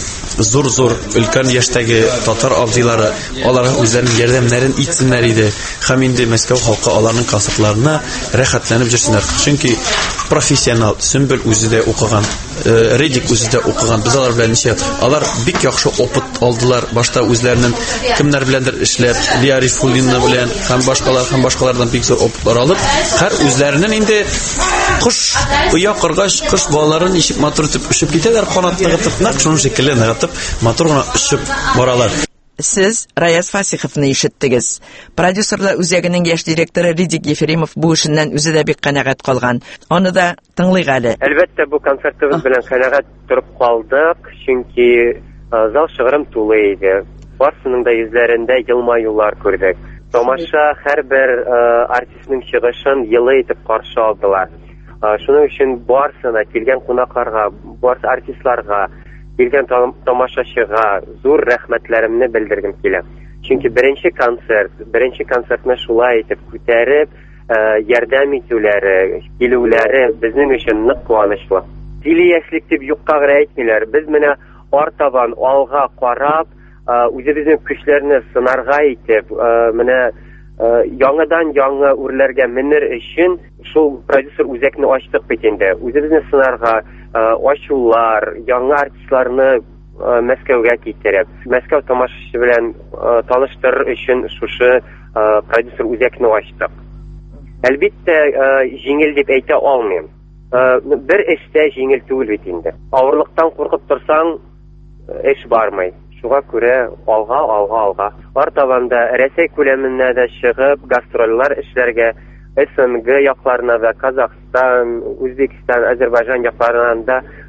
зур өлкән яшьтәге татар абзыйлары аларга үзләренең ярдәмнәрен итсеннәр иде. Һәм инде Мәскәү халкы аларның концертларына рәхәтләнеп җырсыннар. Чөнки профессионал Сөмбел үзе дә укыган, Редик үзе дә укыган. Без алар белән ничә алар бик яхшы опыт алдылар. Башта үзләренең кемнәр беләндер эшләп, Лиарифуллина белән һәм башкалардан бик зур опытлар алып, һәр үзләренең инде кош уя кыргач кош балаларын ишеп матур итеп үшеп китәләр, канатны гытып, нәкъ шуның шикелле гытып матур гына үшеп баралар. Сез Раяз Фасиховны ишеттегез. Продюсерлар үзәгенең яшь директоры Редик Ефремов бу эшеннән үзе дә бик канәгать калган. Аны да тыңлыйк әле. Әлбәттә, бу концертыбыз белән канәгать торып калдык, чөнки зал шыгрым тулы иде. Барсының да йөзләрендә елмаюлар күрдек. Тамаша һәрбер артистның чыгышын йылы итеп каршы алдылар. Шуның өчен барсына килгән кунакларга, барс артистларга, килгән тамашачыга зур рәхмәтләремне белдергем килә. Чөнки беренче концертны шулай итеп күтәреп, ярдәм итүләре, килүләре безнең өчен нык куанычлы. Дили яшьлек дип юкка гына әйтмиләр. Без менә артабан алга карап, үзебезнең көчләрне сынарга итеп, менә яңадан яңа үрләргә менер өчен шул продюсер үзәкне ачтык бит инде. Үзебезне сынарга ачулар, яңа артистларны Мәскәүгә китереп, Мәскәү тамашачы белән таныштырыр өчен шушы продюсер үзәкне ачтык. Әлбәттә, җиңел дип әйтә алмыйм. Бер эштә җиңел түгел бит инде. Авырлыктан куркып торсаң, эш бармый. Шуңа күрә алга. Артабанда Рәсәй күләмендә дә чыгып, гастрольләр эшләргә, СНГ якларына да, Казахстан, Үзбекстан, Азәрбайҗан якларына да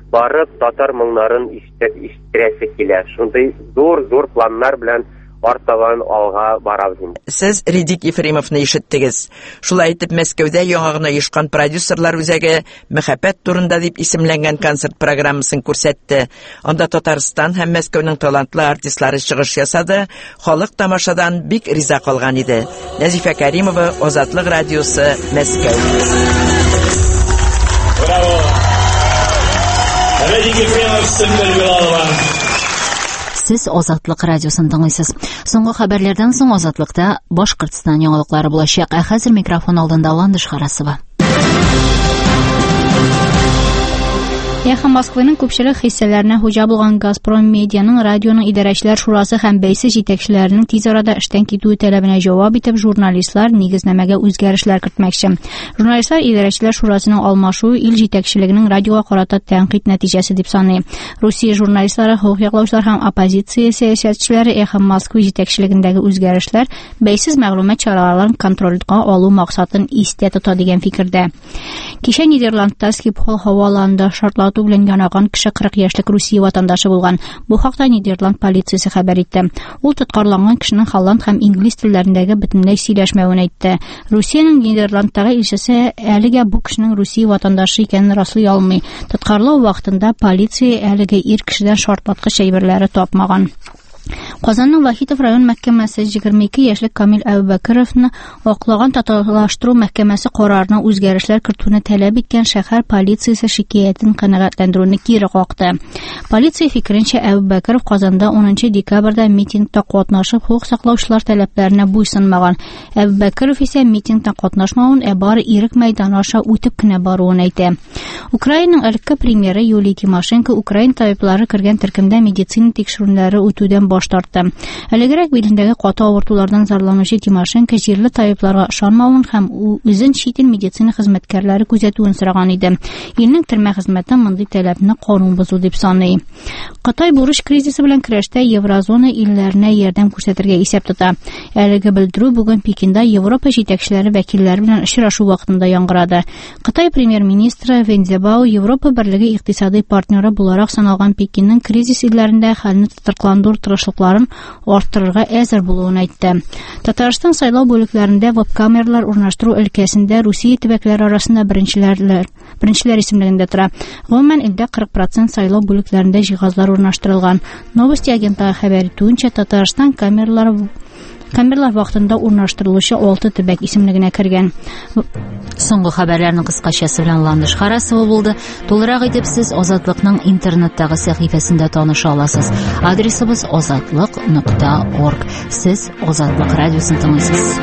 барып татар моңнарын ишеттерәсе килә. Шундый зур планнар белән артабан алга барабыз. Сез Редик Ефремовны ишеттегез. Шулай итеп Мәскәүдә яңа гына оешкан продюсерлар үзәге «Мәхәббәт турында» дип исемләнгән концерт программасын күрсәтте. Анда Татарстан һәм Мәскәүнең талантлы артистлары чыгыш ясады. Халык тамашадан бик риза калган иде. Нәзифә Кәримова, Азатлык радиосы, Мәскәү. Браво! Редик Ефремов, Сөмбел Билалова. Сез Азатлык радиосын тыңлыйсыз. Соңгы хәбәрләрдән соң Азатлыкта Башкортстан яңалыклары булачак. Хәзер микрофон алдында Ландыш Харасова. Эхо Москваның күпчелек хиссәләренә хуҗа булган Газпром Медианың радионың идарәчеләр шурасы һәм бәйсе җитәкчеләренең тиз арада эштән китүе таләбенә җавап итеп, журналистлар нигезнәмәгә үзгәрешләр кертмәкче. Журналистлар идарәчеләр шурасының алмашуы ил җитәкчелегенең радиога карата тәнкыйть нәтиҗәсе дип саный. Русия журналистлары, хукук яклаучылар һәм оппозиция сәясәтчеләре Эхо Москва җитәкчелегендәге үзгәрешләр бәйсез мәгълүмат чараларын контрольгә алу максатын истә тота дигән фикердә. Кичә Нидерландта Скипхол һаваланында шартлату белән янаган кеше 40 яшьлек Русия ватандашы булган. Бу хакта Нидерланд полициясе хәбәр итте. Ул тоткарланган кешенең холланд һәм инглиз телләрендәге бөтенләй сөйләшмәвен әйтте. Русиянең Нидерландтагы илчесе әлегә бу кешенең Русия ватандашы икәнен раслый алмый. Тоткарлау вакытында полиция әлегә ир кешедән шартлаткыч әйберләре тапмаган. Казанның Вахитов район мәхкәмәсе 22 яшьлек Камил Әбүбәкировны аклаган татарлаштыру мәхкәмәсе карарына үзгәрешләр кертүне таләп иткән шәһәр полициясе шикаятен канәгатьләндерүне кире какты. Полиция фикеренчә, Әбүбәкиров Казанда 10 декабрьдә митингта катнашып, хукук саклаучылар таләпләренә буйсынмаган. Әбүбәкиров исә митингта катнашмавын, бары ирек мәйданы аша үтеп кенә баруын әйтә. Украинаның элекке премьеры Юлия Тимошенко Украин табиблары кергән төркемдә медицина тикшерүләре үтүдән баш тартты. Әлегрәк билендәге каты авыртулардан зарланучы Тимошенко җирле табибларга ышанмавын һәм үзен чит ил медицина хезмәткәрләре күзәтүен сораган иде. Илнең төрмә хезмәте мондый таләпне канун бозу дип саный. Кытай бурыч кризисы белән көрәштә Еврозона илләренә ярдәм күрсәтергә исәп тота. Әлеге белдерү бүген Пекинда Европа җитәкчеләре вәкилләре белән очрашу вакытында яңгырады. Кытай премьер-министры Вэн Цзябао Европа берлеге икътисади партнеры буларак саналган Пекинның кризис илләрендә хәлне тотрыкландыру тырышлыкларын арттырырга әзер булуын әйтте. Татарстан сайлау бүлекләрендә веб-камералар урнаштыру өлкәсендә Русия төбәкләре арасында беренчеләр исемлегендә тора. Гомумән илдә 40% сайлау бүлекләрендә җиһазлар урнаштырылган. Новости агентлыгы хәбәр итүенчә, Татарстан камералар вакытында урнаштырылучы 6 төбәк исемлегенә кергән. Соңгы хәбәрләрнең кыскачасы белән Ландыш Харасова булды. Тулырак итеп сез Азатлыкның интернеттагы сәхифәсендә таныша аласыз. Адресыбыз azatlyk.org. Сез Азатлык радиосын тыңлыйсыз.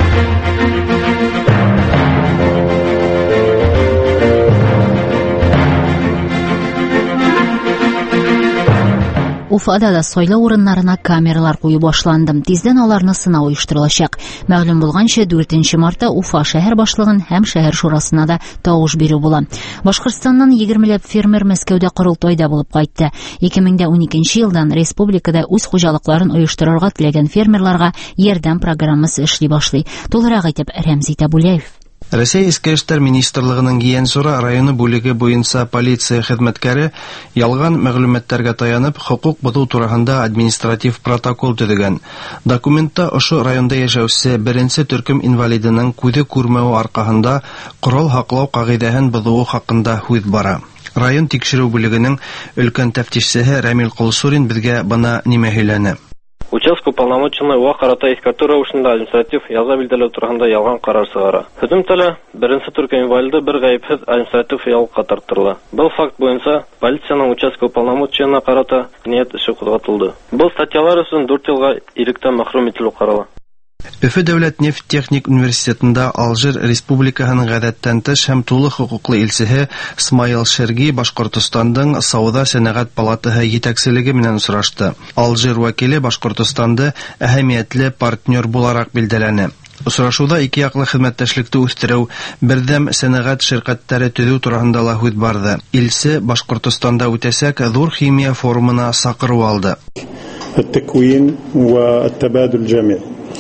Уфада да сайлау урыннарына камералар кую башланды. Тиздән аларны сынау оештырылачак. Мәгълүм булганча, 4 мартта Уфа шәһәр башлыгын һәм шәһәр шурасына да тавыш бирү була. Башкортстаннан 20ләп фермер Мәскәүдә корылтайда булып кайтты. 2012 елдан республикада үз хуҗалыкларын оештырырга теләгән фермерларга ярдәм программасы эшли башлый. Тулырак әйтеп Рәмзи Табулаев. Россия Эчке эшләр министрлыгының Гиенсура районы бүлеге буенча полиция хезмәткәре ялган мәгълүматларга таянып, хукук бозу турында административ протокол төзегән. Документта ошо районда яшәүче беренче төркем инвалидының күзе күрмәүе аркасында корал хаклау кагыйдәһен бозуы хакында сүз бара. Район тикшерү бүлегенең өлкән тәфтишчесе Рамил Кулсурин безгә бына нимә һөйләне. Участку полномоченный уа карата искартура ушында административ яза билдәләү турында ялган карар чыгара. Хөкем теле беренче төркем инвалиды бер гаепсез административ ялга тартырыла. Бу факт буенча полициянең участку полномоченныйна карата ният эше кузгатылды. Бу статьялар өчен 4 елга иректән мәхрүм ителү карала. Өфе дәүләт нефть-техник университетында Алжир республикаһының гадәттән тыш һәм тулы хукуклы илчеһе Смаил Шерги Башкортостандың Сауда сәнәгать палатаһы җитәкчелеге белән очрашты. Алжир вәкиле Башкортостанда әһәмиятле партнер буларак билдәләнә. Очрашуда ике яклы хезмәттәшлекне үстерү, бердәм сәнәгать ширкәтләре төзү турында ла сүз барды. Илче Башкортостанда үтәсәк зур химия форумына сакыру алды. التكوين والتبادل الجامعي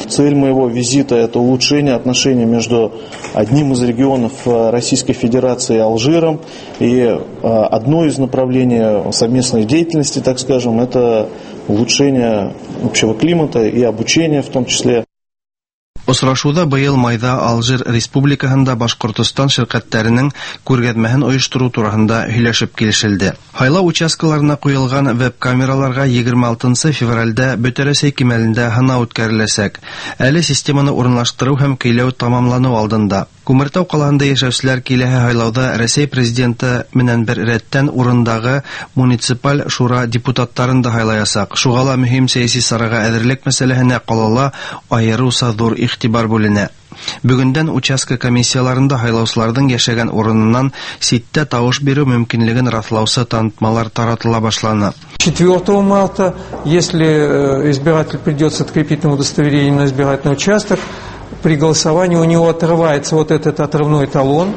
Цель моего визита – это улучшение отношений между одним из регионов Российской Федерации и Алжиром. И одно из направлений совместной деятельности, так скажем, это улучшение общего климата и обучение в том числе. Очрашуда быел майда Алжир Республикаһында Башкортостан ширкәтләренең күргәзмәһен оештыру турында һөйләшеп килешелде. Һайлау участкаларына куелган веб-камераларга 26 февральдә Бөтәрәсәй кимәлендә һынау үткәреләчәк. Әле системаны урынлаштыру һәм көйләү тамамлану алдында. Күмертау калаһында яшәүчеләр киләһе һайлауда Россия президенты менән бер рәттән урындагы муниципаль шура депутаттарын да һайлаячак. Шугала мөһим сәяси сарага әзерлек мәсьәләһенә калала аеруча зур игътибар бүленә. Бүгендән участка комиссияларында һайлаучыларның яшәгән урыныннан ситтә тавыш бирү мөмкинлеген раслаучы танытмалар таратыла башлана. 4 марта, если избиратель придет с открепительным удостоверением на избирательный участок, при голосовании у него отрывается вот этот отрывной талон,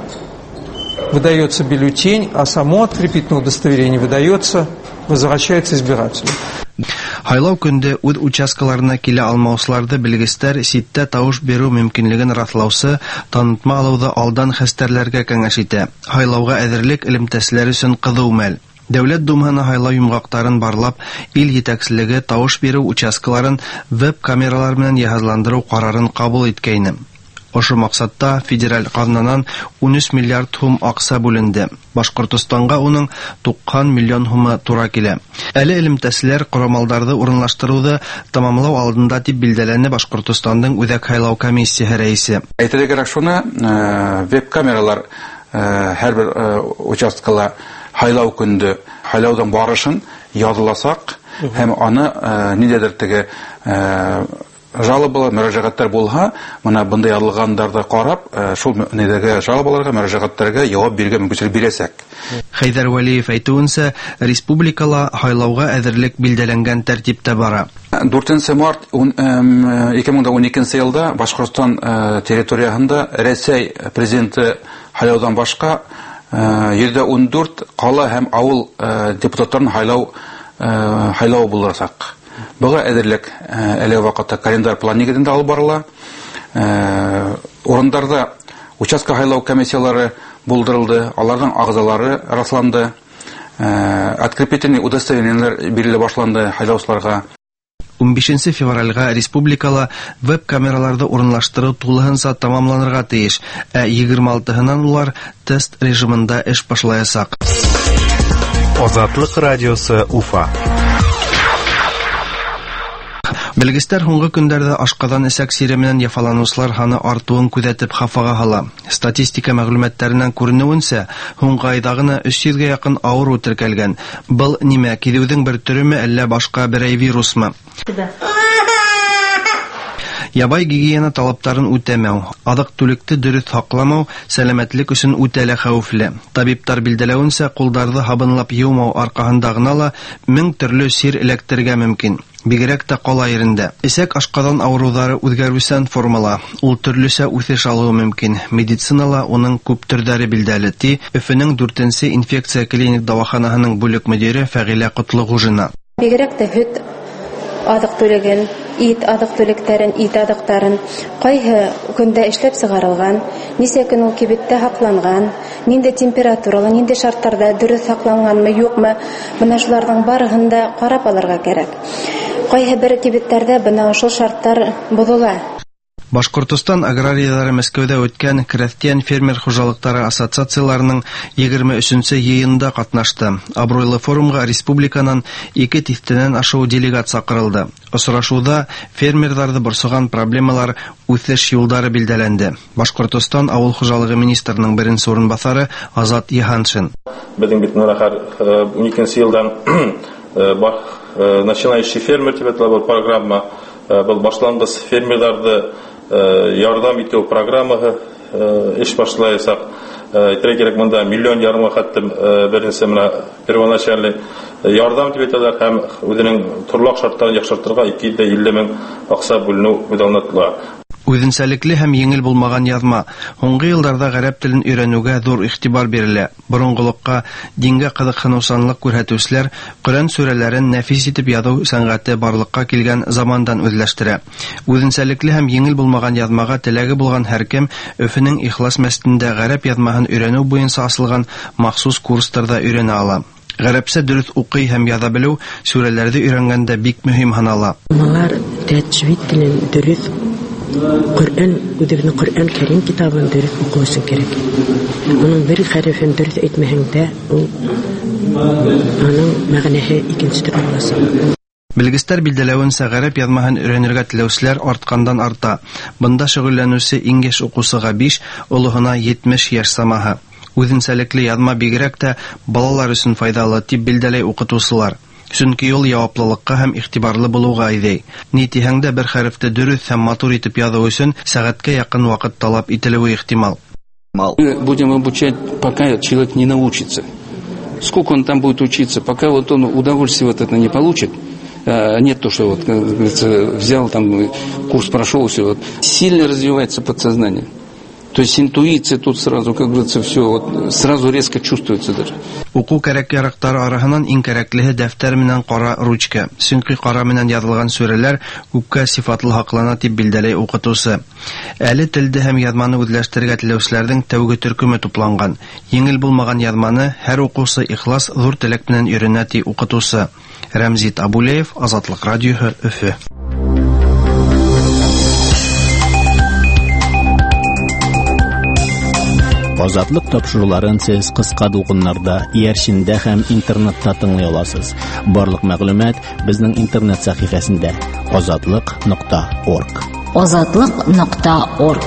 выдается бюллетень, а само открепительное удостоверение возвращается избирателю. Һайлау көндә үз участкаларына килә алмаучыларда белгечләр ситтә тавыш бирү мөмкинлеген раслаучы танытма алуды алдан хәстәрләргә кәңәш итә. Һайлауга әзерлек элемтәчләре өчен кызу мәл. Дәүләт Думаһына һайлау йомгакларын барлап, ил җитәкчелеге тавыш бирү участкаларын веб-камералар белән яһазландыру карарын кабул иткәйне. Ошо максатта федераль казнанан 13 миллиард сум акча бүленде. Башкортстанга уның 90 миллион сумы туры килә. Әле элемтәчләр корамалдарды урынлаштыруды тамамлау алдында дип билдәләнде Башкортстанның үзәк һайлау комиссиясе рәисе. Әйтергә кирәк шуны, веб-камералар һәрбер участкала һайлау көндә һайлаудан барышын языласак һәм аны ниндидер теге жалобалар, мөрәҗәгатьләр булһа, моны бында язылганнарда карап, шул нидәге жалобаларга, мөрәҗәгатьләргә җавап бирергә мөмкинлек бирәсәк. Хәйдәр Вәлиев әйтүенсә, республикала һайлауга әзерлек билдәләнгән тәртиптә бара. 4 март 2012 елда Башкортстан территориясында Рәсәй президенты һайлаудан башка 14 кала һәм авыл депутатларын һайлау булырсак. Буга әзерлек әле вакытта календар план нигезендә алып барыла. Урындарда участка һайлау комиссиялары булдырылды, аларның агзалары расланды. Открепительный удостоверениеләр бирелә башланды һайлаучыларга. 15 февральга республикала веб-камераларды урынлаштыру тулыһынча тамамланырга тиеш, 26-нан улар тест режимында эш башлаячак. Азатлык радиосы Уфа. Белгечләр һуңгы көндәрдә ашкадан эсәк сире менән яфаланучылар ханы артуын күзәтеп хафага һала. Статистика мәгълүматларыннан күренүенсә, һуңгы айда гына 300-гә якын авыру теркәлгән. Был нимә, килүдең бер төреме, әллә башка берәй вирусмы? Ябай гигиена талаптарын үтәмәү, адык-түлекте дөрес сакламау сәламәтлек өчен үтәлә хәвефле. Табиблар билдәләвенчә, кулларны һабынлап юмау аркаһында гына ла 1000 төрле сир эләктергә мөмкин. Бигрәк тә кала ерендә. Эсәк ашкадан авырулары үзгәрүчән формала. Ул төрлечә үсеш алуы мөмкин. Медицинала уның күп төрләре билдәле. Ти Өфөнең 4-нче инфекция клиник дәваханаһының бүлек мөдире Фәгыйлә Котлыгужина. Бигрәк тә һөт адык-түлеген, ит адык-түлектәрен, ит адыктарын кайһы көндә эшләп сыгарылган, нисә көн ул кибеттә һакланган, нинди температуралы, нинди шартларда дөрес һакланганмы, юкмы, менә шуларның барыһын да карап алырга кирәк. Кайһы бер кибеттәрдә бына ошол шарттар бозыла. Башкортстан аграриялары Мәскәүдә үткән крәстиән фермер хуҗалыклары ассоциацияләренең 23-нче йыйынында катнашты. Абруйлы форумга республиканан 2 тиҫтәнән ашу делегат сакырылды. Очрашуда фермерларны борсыган проблемалар, үсеш юлдары билдәләнде. Башкортстан авыл хуҗалыгы министрының беренче урынбасары Азат Яханшин. Безнең бит мөрәхәр 12 елдан начинающий фермер дип атала бу программа, был башлангыч фермерларны ярдәм итү программаһы эш башлаячак. Әйтергә кирәк, монда 1,5 миллион хәттем беренче менә первоначальный ярдәм дип әйтәләр һәм үзенең торлак шартларын яхшыртырга 250 мең акча бүленү уйланыла. Үзенчәлекле һәм еңел булмаган язма. Соңгы елларда гарәп телен өйрәнүгә зур игътибар бирелә. Борынгылыкка, дингә кызыксынучанлык күрсәтүчеләр Коръән сүрәләрен нәфис итеп язу сәнгате барлыкка килгән замандан үзләштерә. Үзенчәлекле һәм еңел булмаган язмага теләге булган һәркем Өфенең Ихлас мәчетендә гарәп язмаһын өйрәнү буенча ачылган махсус курсларда өйрәнә ала. Гарәпчә дөрес укый һәм яза белү сүрәләрне өйрәнгәндә бик мөһим санала. Малар тәҗвид телен дөрес Коръән Кәрим китабын дөрес укыйсы кирәк. Моның бер хәрефен дөрес әйтмәһәңдә, аның мәгънәһе икенче аңласа. Белгечләр билдәләвенчә, гарәп язмаһын өйрәнергә теләүчеләр арткандан арта. Бында шөгыльләнүче иң яшь укучыга 5, олыгына 70 яшь самаһы. Үзенчәлекле язма бигрәк тә балалар өчен файдалы дип билдәләй укытучылар. Чөнки ул яwaplылыкка һәм игътибарлы булуга әйди. Ни тиһәң дә бер хәрефте дөрес һәм матур итеп язу өчен сәгатькә якын вакыт талап ителүе ихтимал. Мы будем обучать, пока человек не научится. Сколько он там будет учиться, пока вот он удовольствие вот это не получит. Нет то, что вот, как говорится, взял там курс, прошел, все вот. Сильно развивается подсознание. То есть интуиция тут сразу, как говорится, все вот, сразу резко чувствуется даже. Уку кәрәк-ярактары араһыннан иң кәрәклеһе дәфтәр менән кара ручка. Чөнки кара менән язылган сүрәләр күпкә сифатлы хаклана дип билдәләй укытучы. Әле телде һәм язманы үзләштерергә теләүчеләрнең тәүге төркеме тупланган. Еңел булмаган язманы һәр укучы ихлас зур теләк белән өйрәнә ди укытучы. Рәмзит Абулеев, Азатлык радиоһы, Өфе. Азатлык тапшыруларын сез кыска дулкыннарда, иярчиндә һәм интернетта тыңлый аласыз. Барлык мәгълүмат безнең интернет сәхифәсендә azatlyk.org. azatlyk.org.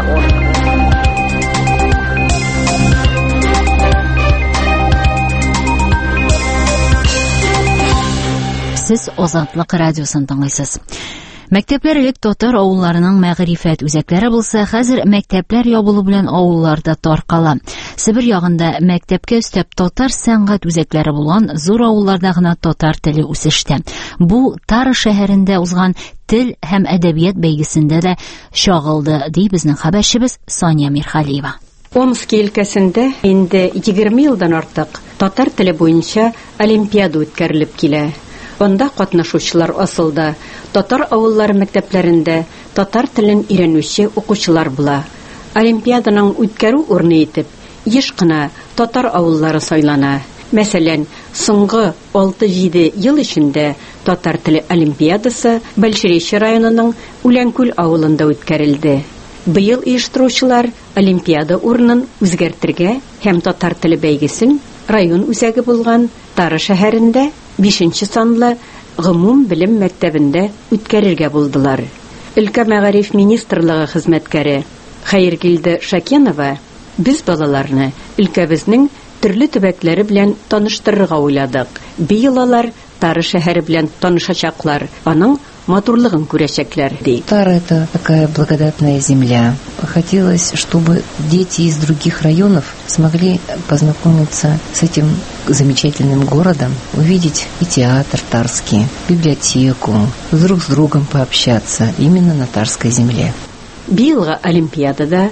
Сез Азатлык радиосын тыңлыйсыз. Мәктәпләр элек татар авылларының мәгърифәт үзәкләре булса, хәзер мәктәпләр ябылу белән авылларда таркала. Себер ягында мәктәпкә өстәп татар сәнгать үзәкләре булган зур авылларда гына татар теле үсештә. Бу Тары шәһәрендә узган тел һәм әдәбият бәйгесендә дә чагылды, ди безнең хәбәрчебез Сания Мирхалиева. Омск өлкәсендә инде 20 елдан артык татар теле буенча олимпиада үткәрелеп килә. Анда катнашучылар асылда. Татар авыллары мәктәпләрендә татар телен өйрәнүче укучылар була. Олимпиаданың үткәрү урыны итеп еш кына татар авыллары сайлана. Мәсәлән, соңгы 6-7 ел эчендә татар теле олимпиадасы Большереши районының Үләнкүл авылында үткәрелде. Быел оештыручылар олимпиада урынын үзгәртергә һәм татар теле бәйгесен район үзәге булган Тары шәһәрендә 5-нче санлы гомум белем мәктәбендә үткәрергә булдылар. Өлкә мәгариф министрлыгы хезмәткәре Хәйергилде Шакенова без балаларны өлкәбезнең төрле төбәкләре белән таныштырырга уйладык. Быел алар Тары шәһәре белән танышачаклар, аның матурлыгын күрәчәкләр, ди. Тара — это такая благодатная земля. Хотелось, чтобы дети из других районов смогли познакомиться с этим замечательным городом, увидеть и театр тарский, библиотеку, друг с другом пообщаться именно на тарской земле. Быелгы олимпиадада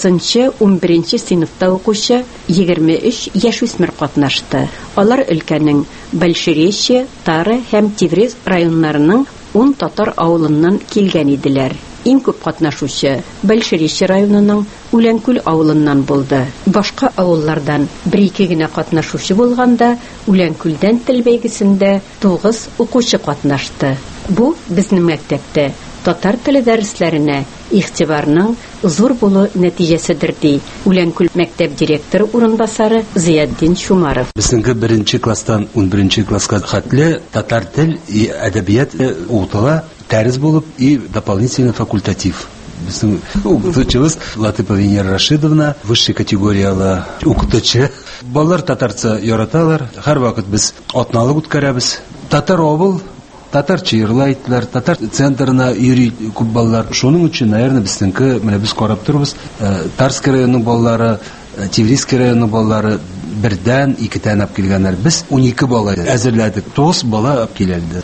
9-11 сыйныфта укучы 23 яшүсмер катнашты. Алар өлкәнең Большереши, Тары һәм Тевриз районнарының 10 татар авылыннан килгән иделәр. Иң күп катнашучы Большереши районының Үләнкүл авылыннан булды. Башка авыллардан 1-2 генә катнашучы булганда, Үләнкүлдән тел бәйгесендә 9 укучы катнашты. Бу безнең мәктәптә татар теле дәресләренә игътибарның зур булу нәтиҗәседер, ди Үләнкүл мәктәп директоры урынбасары Зияддин Шумаров. Безнең 1-нче класстан 11-нче класска хәтле татар тел и әдәбият укытыла, дәрес булып и дополнительный факультатив. Безнең укытучыбыз Латыпова Венера Рашидовна высшая категориялы укытучы. Балалар татарча яраталар. Һәр вакыт без атналык үткәрәбез. Татар авыл, татарча йырлайтлар, татар центрына йөри күп балалар. Шуның өчен, наверное, безнеңке, менә без карап торбыз, Тарский районының балалары, Теврийский районының балалары бердән 2 тән алып килгәннәр. Без 12 бала әзерләдек. 9 бала алып киләлде.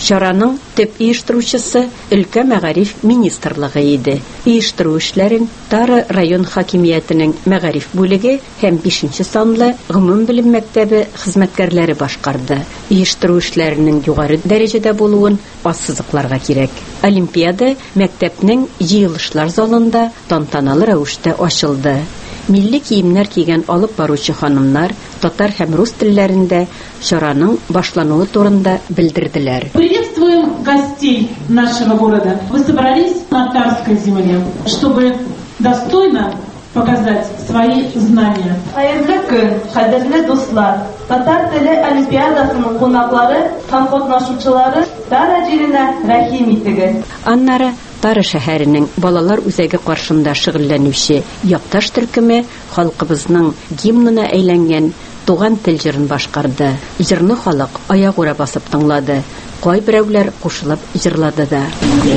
Шараның төп оештыручысы өлкә мәгариф министрлыгы иде. Оештыру эшләрен Тары район хакимиятенең мәгариф бүлеге һәм 5 санлы гомум белем мәктәбе хезмәткәрләре башкарды. Оештыру эшләренең югары дәрәҗәдә булуын ассызыкларга кирәк. Олимпиада мәктәпнең җыелышлар залында тантаналы рәвештә ачылды. Милли киемнәр кигән алып баручы ханымнар татар һәм рус телләрендә чараның башлануы турында белдерделәр. Приветствуем гостей нашего города. Вы собрались на татарской земле, чтобы достойно показать свои знания. Хәерле көн, кадерле дуслар. Татар теле олимпиадасының кунаклары һәм катнашучылары Тара җиренә рәхим итегез. Аннары Тары шәһәренең балалар үзәге каршында шөгыльләнүче Якташ төркеме халкыбызның гимнына әйләнгән туган тел җырын башкарды. Җырны халык аягүрә басып тыңлады. Кайберәүләр кушылып җырлады да.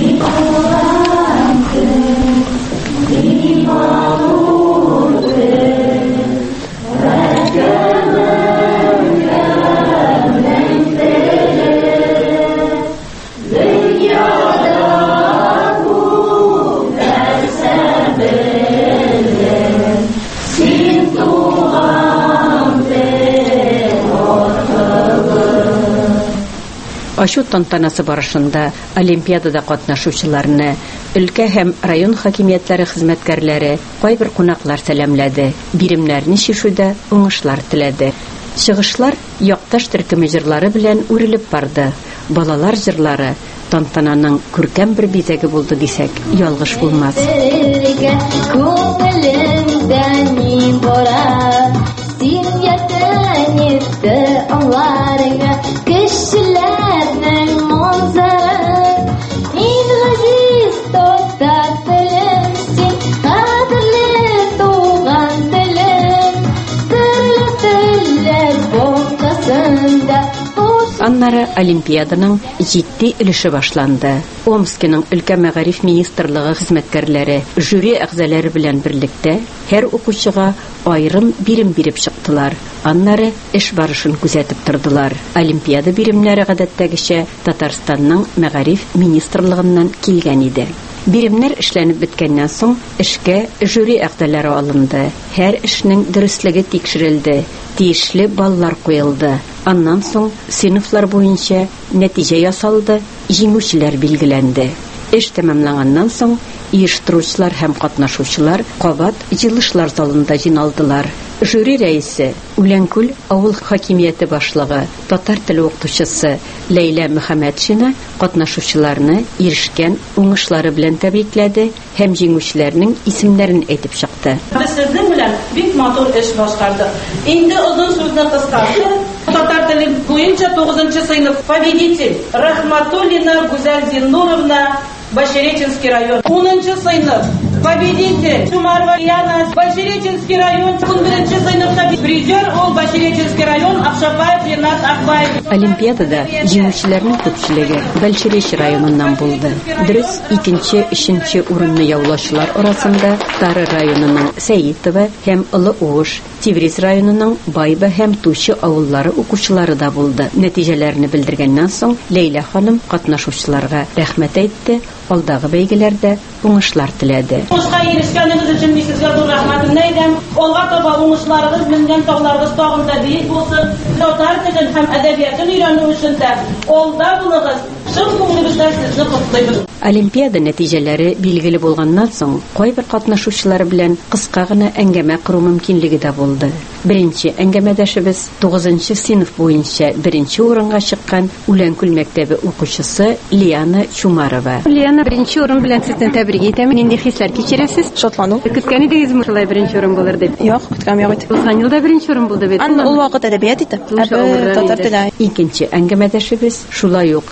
Ачу тантанасы барышында Олимпиадада катнашучыларны өлкә һәм район хакимиятләре хезмәткәрләре кайбер кунаклар сәламләде. Биремнәрне шишүдә уңышлар теләде. Чыгышлар Якташ төркеме җырлары белән үрелеп барды. Балалар җырлары тантананың күркәм бер бизәге булды дисәк, ялгыш булмас. Аннары Олимпиаданың җитди өлеше башланды. Омскиның өлкә мәгариф министрлыгы хезмәткәрләре жюри әгъзалары белән берлектә һәр укучыга айрым бирем биреп чыктылар. Аннары эш барышын күзәтеп тордылар. Олимпиада биремнәре гадәттәгечә Татарстанның мәгариф министрлыгыннан килгән иде. Биремнәр эшләнеп беткәннән соң эшкә жюри әгъзалары алынды. Һәр эшнең дөрестлеге тикшерелде. Тиешле баллар куелды. Аннан соң сыйныфлар буенча нәтиҗә ясалды, җиңүчеләр билгеләнде. Эш тәмамланганнан соң оештыручылар һәм катнашучылар кабат җыелышлар залында җыйналдылар. Жюри рәисе, Үләнкүл авыл хакимияте башлыгы, татар теле укытучысы Ләйлә Мөхәммәтшина катнашучыларны ирешкән уңышлары белән тәбрикләде һәм җиңүчеләрнең исемнәрен әйтеп чыкты. Сезнең белән бик матур эш башкардык. Инде озын сүзне кыскартып, татар теле буенча 9 сыйныф победитель Рахматуллина Гүзәл Зиннуровна, Баширеченский район. 10 сыйныф победитель Чумарова Яна, Баширеченский район. 11 сыйныфта призер ол Баширеченский район Акшапаев Ренат Акбаев. Олимпиадада җиңүчеләрнең күпчелеге Большереш районыннан булды. Дөрес, 2-3 урынны яулаучылар арасында Тары районының Сәйтова һәм Улы Уш, Тивриз районының Байба һәм Тучы авыллары укучылары да булды. Нәтиҗәләрне белдергәннән соң Ләйлә ханым катнашучыларга рәхмәт әйтте, алдагы бәйгеләрдә уңышлар теләде. Уңышка ирешкәнегез өчен сезгә зур рәхмәтемне әйтәм. Алга таба уңышларыгыз менгән тауларыгыз тагын да биек булсын. Татар телен һәм әдәбиятын өйрәнү өчен дә алда булыгыз. Шул күңелегездә сезне котлыйбыз. Олимпиада нәтиҗәләре билгеле булганнан соң кайбер катнашучылар белән кыска гына әңгәмә кору мөмкинлеге дә булды. Беренче әңгәмәдәшебез 9 сыйныф буенча 1 урынга чыккан Үләнкүл мәктәбе укучысы Лиана Чумарова. Лиана, 1 урын белән сезне тәбрик итәм. Нинди хисләр кичерәсез? Шатлану. Көткән идегезме шулай 1 урын булыр дип? Юк, көткәм юк иде. Узган елда 1 урын булды бит. Ул вакыт әдәбият иде. Татар теле. Икенче әңгәмәдәшебез шулай ук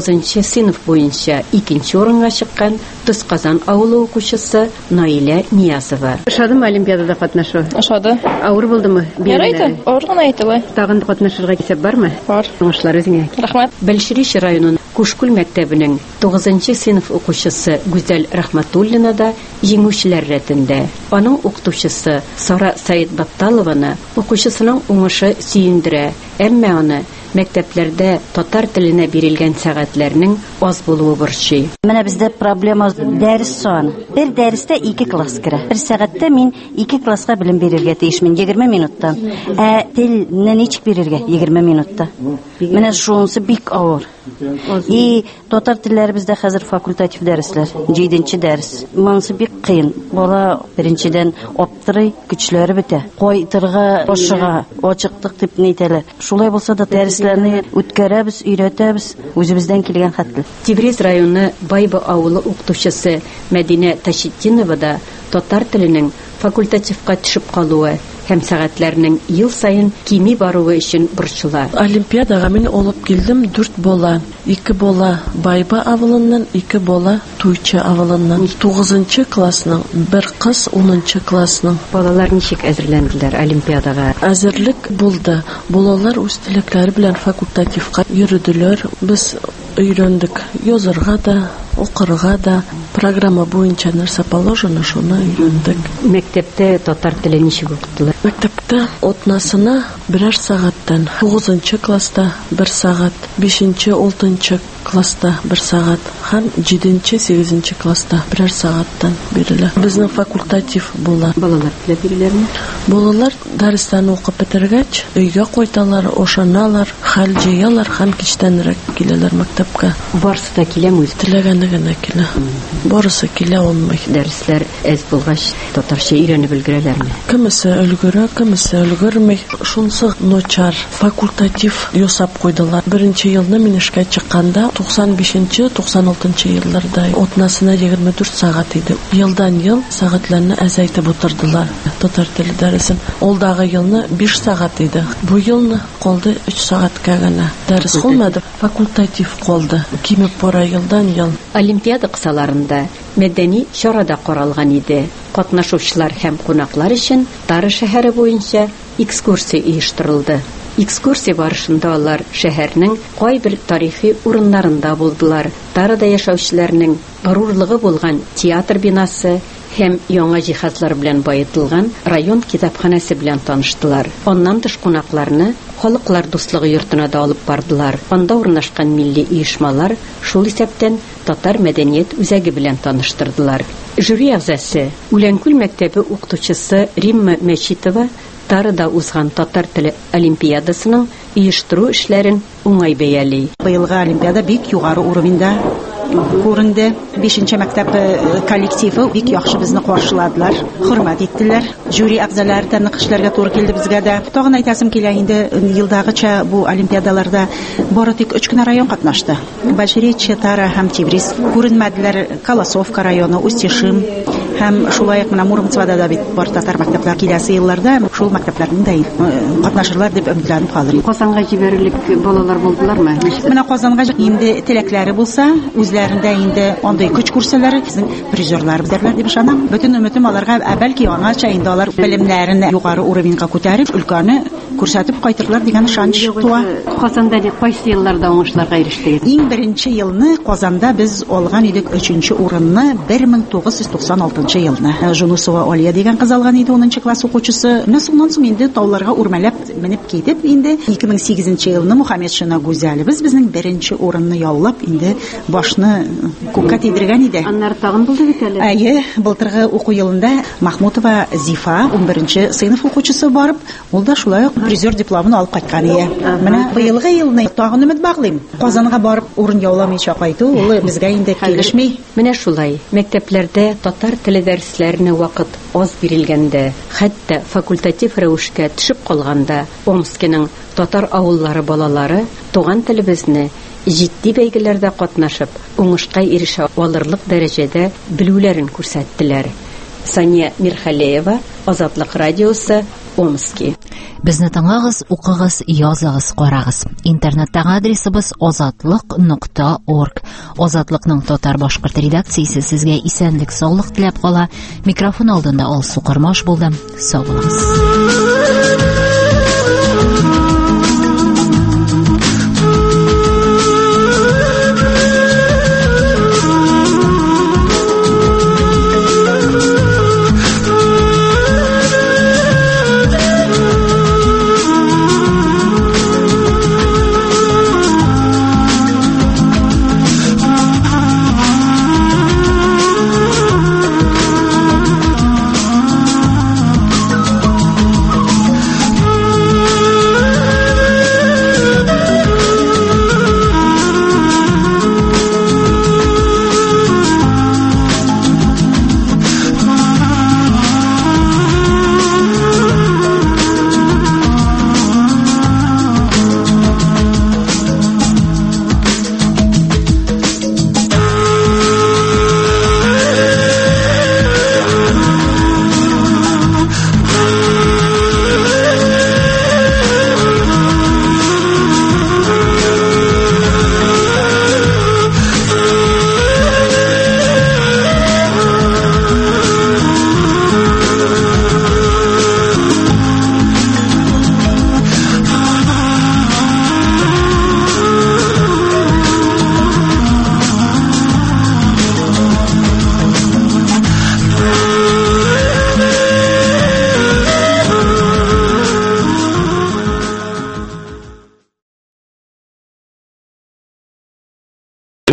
9 сыйныф буенча 2 урынга чыккан Тысказан авылы укучысы Наилә Ниязова. Ошадымы Олимпиадада катнашу? Ошады. Авыр булдымы? Ярайды. Авыр гына әйтелә. Тагын катнашырга кисәп бармы? Бар. Уңышлар үзеңә. Рәхмәт. Большереш районының Кушкүл мәктәбенең 9 сыйныф укучысы Гүзәл Рахматуллина да җиңүчеләр рәтендә. Аның укытучысы Сара Саид Батталованы укучысының уңышы сөендерә Әмма аны мәктәпләрдә татар теленә бирелгән сәгатьләрнең аз булуы борчый. Менә бездә проблема дәрес саны. Бер дәрестә 2 класс керә. Бер сәгатьтә мин 2 класска белем бирергә тиешмен 20 минуттан. Телне ничек бирергә 20 минутта? Менә шунысы бик авыр. И татар телләре бездә хәзер факультатив дәресләр, 7нче дәрес. Монысы бик кыен. Бала беренчедән аптырый, көчләре бетә. Кайтырга, ашыга, ачыктык дип әйтәләр. Шулай булса да дәресләрне үткәрәбез, өйрәтәбез, үзебездән килгән хәтле. Тибриз районы Байбы авылы укытучысы Мәдинә Ташитдинова да татар теленең факультативка төшеп калуы һәм сәгатьләрнең ел сайын кими баруы өчен борчыла. Олимпиадага мин алып килдем 4 бала. 2 бала Байбы авылыннан, 2 бала Туйчы авылыннан. 9нчы классның, бер кыз 10нчы классның. Балалар ничек әзерләнделәр олимпиадага? Әзерлек булды. Балалар үз телекләре белән факультативка йөрүделәр. Без өйрәндек язарга да, укырга да, программа буенча нәрсә положено, шуны өйрәндек. Мәктәптә татар теле ничек укытылар? Мәктәптә атнасына берәр сәгатьтән, 9нчы класста 1 сәгать, 5нче, 6нчы класста 1 сәгать һәм 7нче, 8нче класста берәр сәгатьтән бирелә. Безнең факультатив була. Балалар теле биреләрме? Балалар дәрестән укып бетергәч, өйгә кайталар, ашаналар, хәл җыялар һәм кичтәнрәк киләләр мәктәпкә. Барысы да киләме үз? Теләгәне генә килә. Барысы килә алмый. Дәресләр әз булгач, татарча өйрәнеп өлгерәләрме? Кемесе өлгерә, кемесе өлгермәй. Шунысы начар. Факультатив ясап куйдылар. Беренче елны мин эшкә чыкканда 95нче, 96нчы елларда атнасына 24 сәгать иде. Елдан ел сәгатьләрне әзәйтеп утырдылар. Татар теле дәресен. Алдагы елны 5 сәгать иде. Бу елны калды 3 сәгатькә генә. Дәрес калмады, факультатив калды. Кимеп бара елдан ел. Олимпиада кысаларында мәдәни чарада каралган иде. Катнашучылар һәм кунаклар өчен Тары шәһәре буенча экскурсия оештырылды. Экскурсия барышында алар шәһәрнең кайбер тарихи урыннарында булдылар. Тарыда яшәүчеләрнең горурлыгы булган театр бинасы һәм яңа җиһазлар белән баетылган район китапханәсе белән таныштылар. Аннан тыш кунакларны Халыклар дуслыгы йортына да алып бардылар. Анда урнашкан милли оешмалар шул исәптән татар мәдәният үзәге белән таныштырдылар. Жюри әгъзасы, Үләнкүл мәктәбе укытучысы Римма Мәчитова Тарыда узган татар теле олимпиадасының оештыру эшләрен уңай бәяли. Быелгы олимпиада бик югары уровеньда күренде. 5нче мәктәп коллективы бик яхшы безне каршыладылар, хөрмәт иттеләр. Жюри әгъзалары да нык эшләргә туры килде безгә дә. Тагын әйтәсем килә инде, елдагыча бу олимпиадаларда бары тик 3 кенә район катнашты. Большеречье, Тара һәм Тибриз күренмәделәр. Колосовка районы, Устишим һәм шулай ук менә Муромцевада да бит бар татар мәктәпләр киләсе елларда шул мәктәпләрнең дә катнашырлар дип өметләнеп калыр. Казанга җибәрелик балалар булдылармы? Менә Казанга инде теләкләре булса, үзләрендә инде андай көч күрсәләр, безнең призерлар бедерләр дип ышанам. Бөтен өметем аларга, бәлки аңача инде алар белемнәрен югары уровеньга күтәреп, өлкәне күрсәтеп кайтырлар дигән ышаныч туа. Казанда кайсы елларда уңышларга ирештегез? Иң беренче елны Казанда без алган идек 3нче урынны 1996 елны. Жунусова Алия дигән кыз алган иде 10нчы класс укучысы. Менә соң инде тауларга үрмәләп менеп китеп инде 2008 елны Мухаммедшина Гүзәл без безнең беренче урынны яллап инде башны күккә тидергән иде. Аннары тагын булды бит әле. Әйе, былтыргы уку елында Махмутова Зифа 11нче сыйныф укучысы барып, ул да шулай ук призер дипломын алып кайткан иде. Менә быелгы елны тагын өмет баглыйм. Казанга барып урын яуламыйча кайту, ул безгә инде килешми. Менә шулай. Мәктәпләрдә татар теле дәресләренә вакыт аз бирелгәндә, хәтта факультатив рәвешкә төшеп калганда, Омскиның татар авыллары балалары туган телебезне җитди бәйгеләрдә катнашып, уңышка ирешә алырлык дәрәҗәдә белүләрен күрсәттеләр. Сания Мирхалеева, Азатлык радиосы, Омски. Безне тыңлагыз, укыгыз, языгыз, карагыз. Интернеттагы адресыбыз azatlyk.org. Азатлыкның татар-башкорт редакциясе сезгә исәнлек, саулык теләп кала. Микрофон алдында Алсу Кырмаш булды. Сау булыгыз.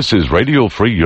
This is Radio Free Europe.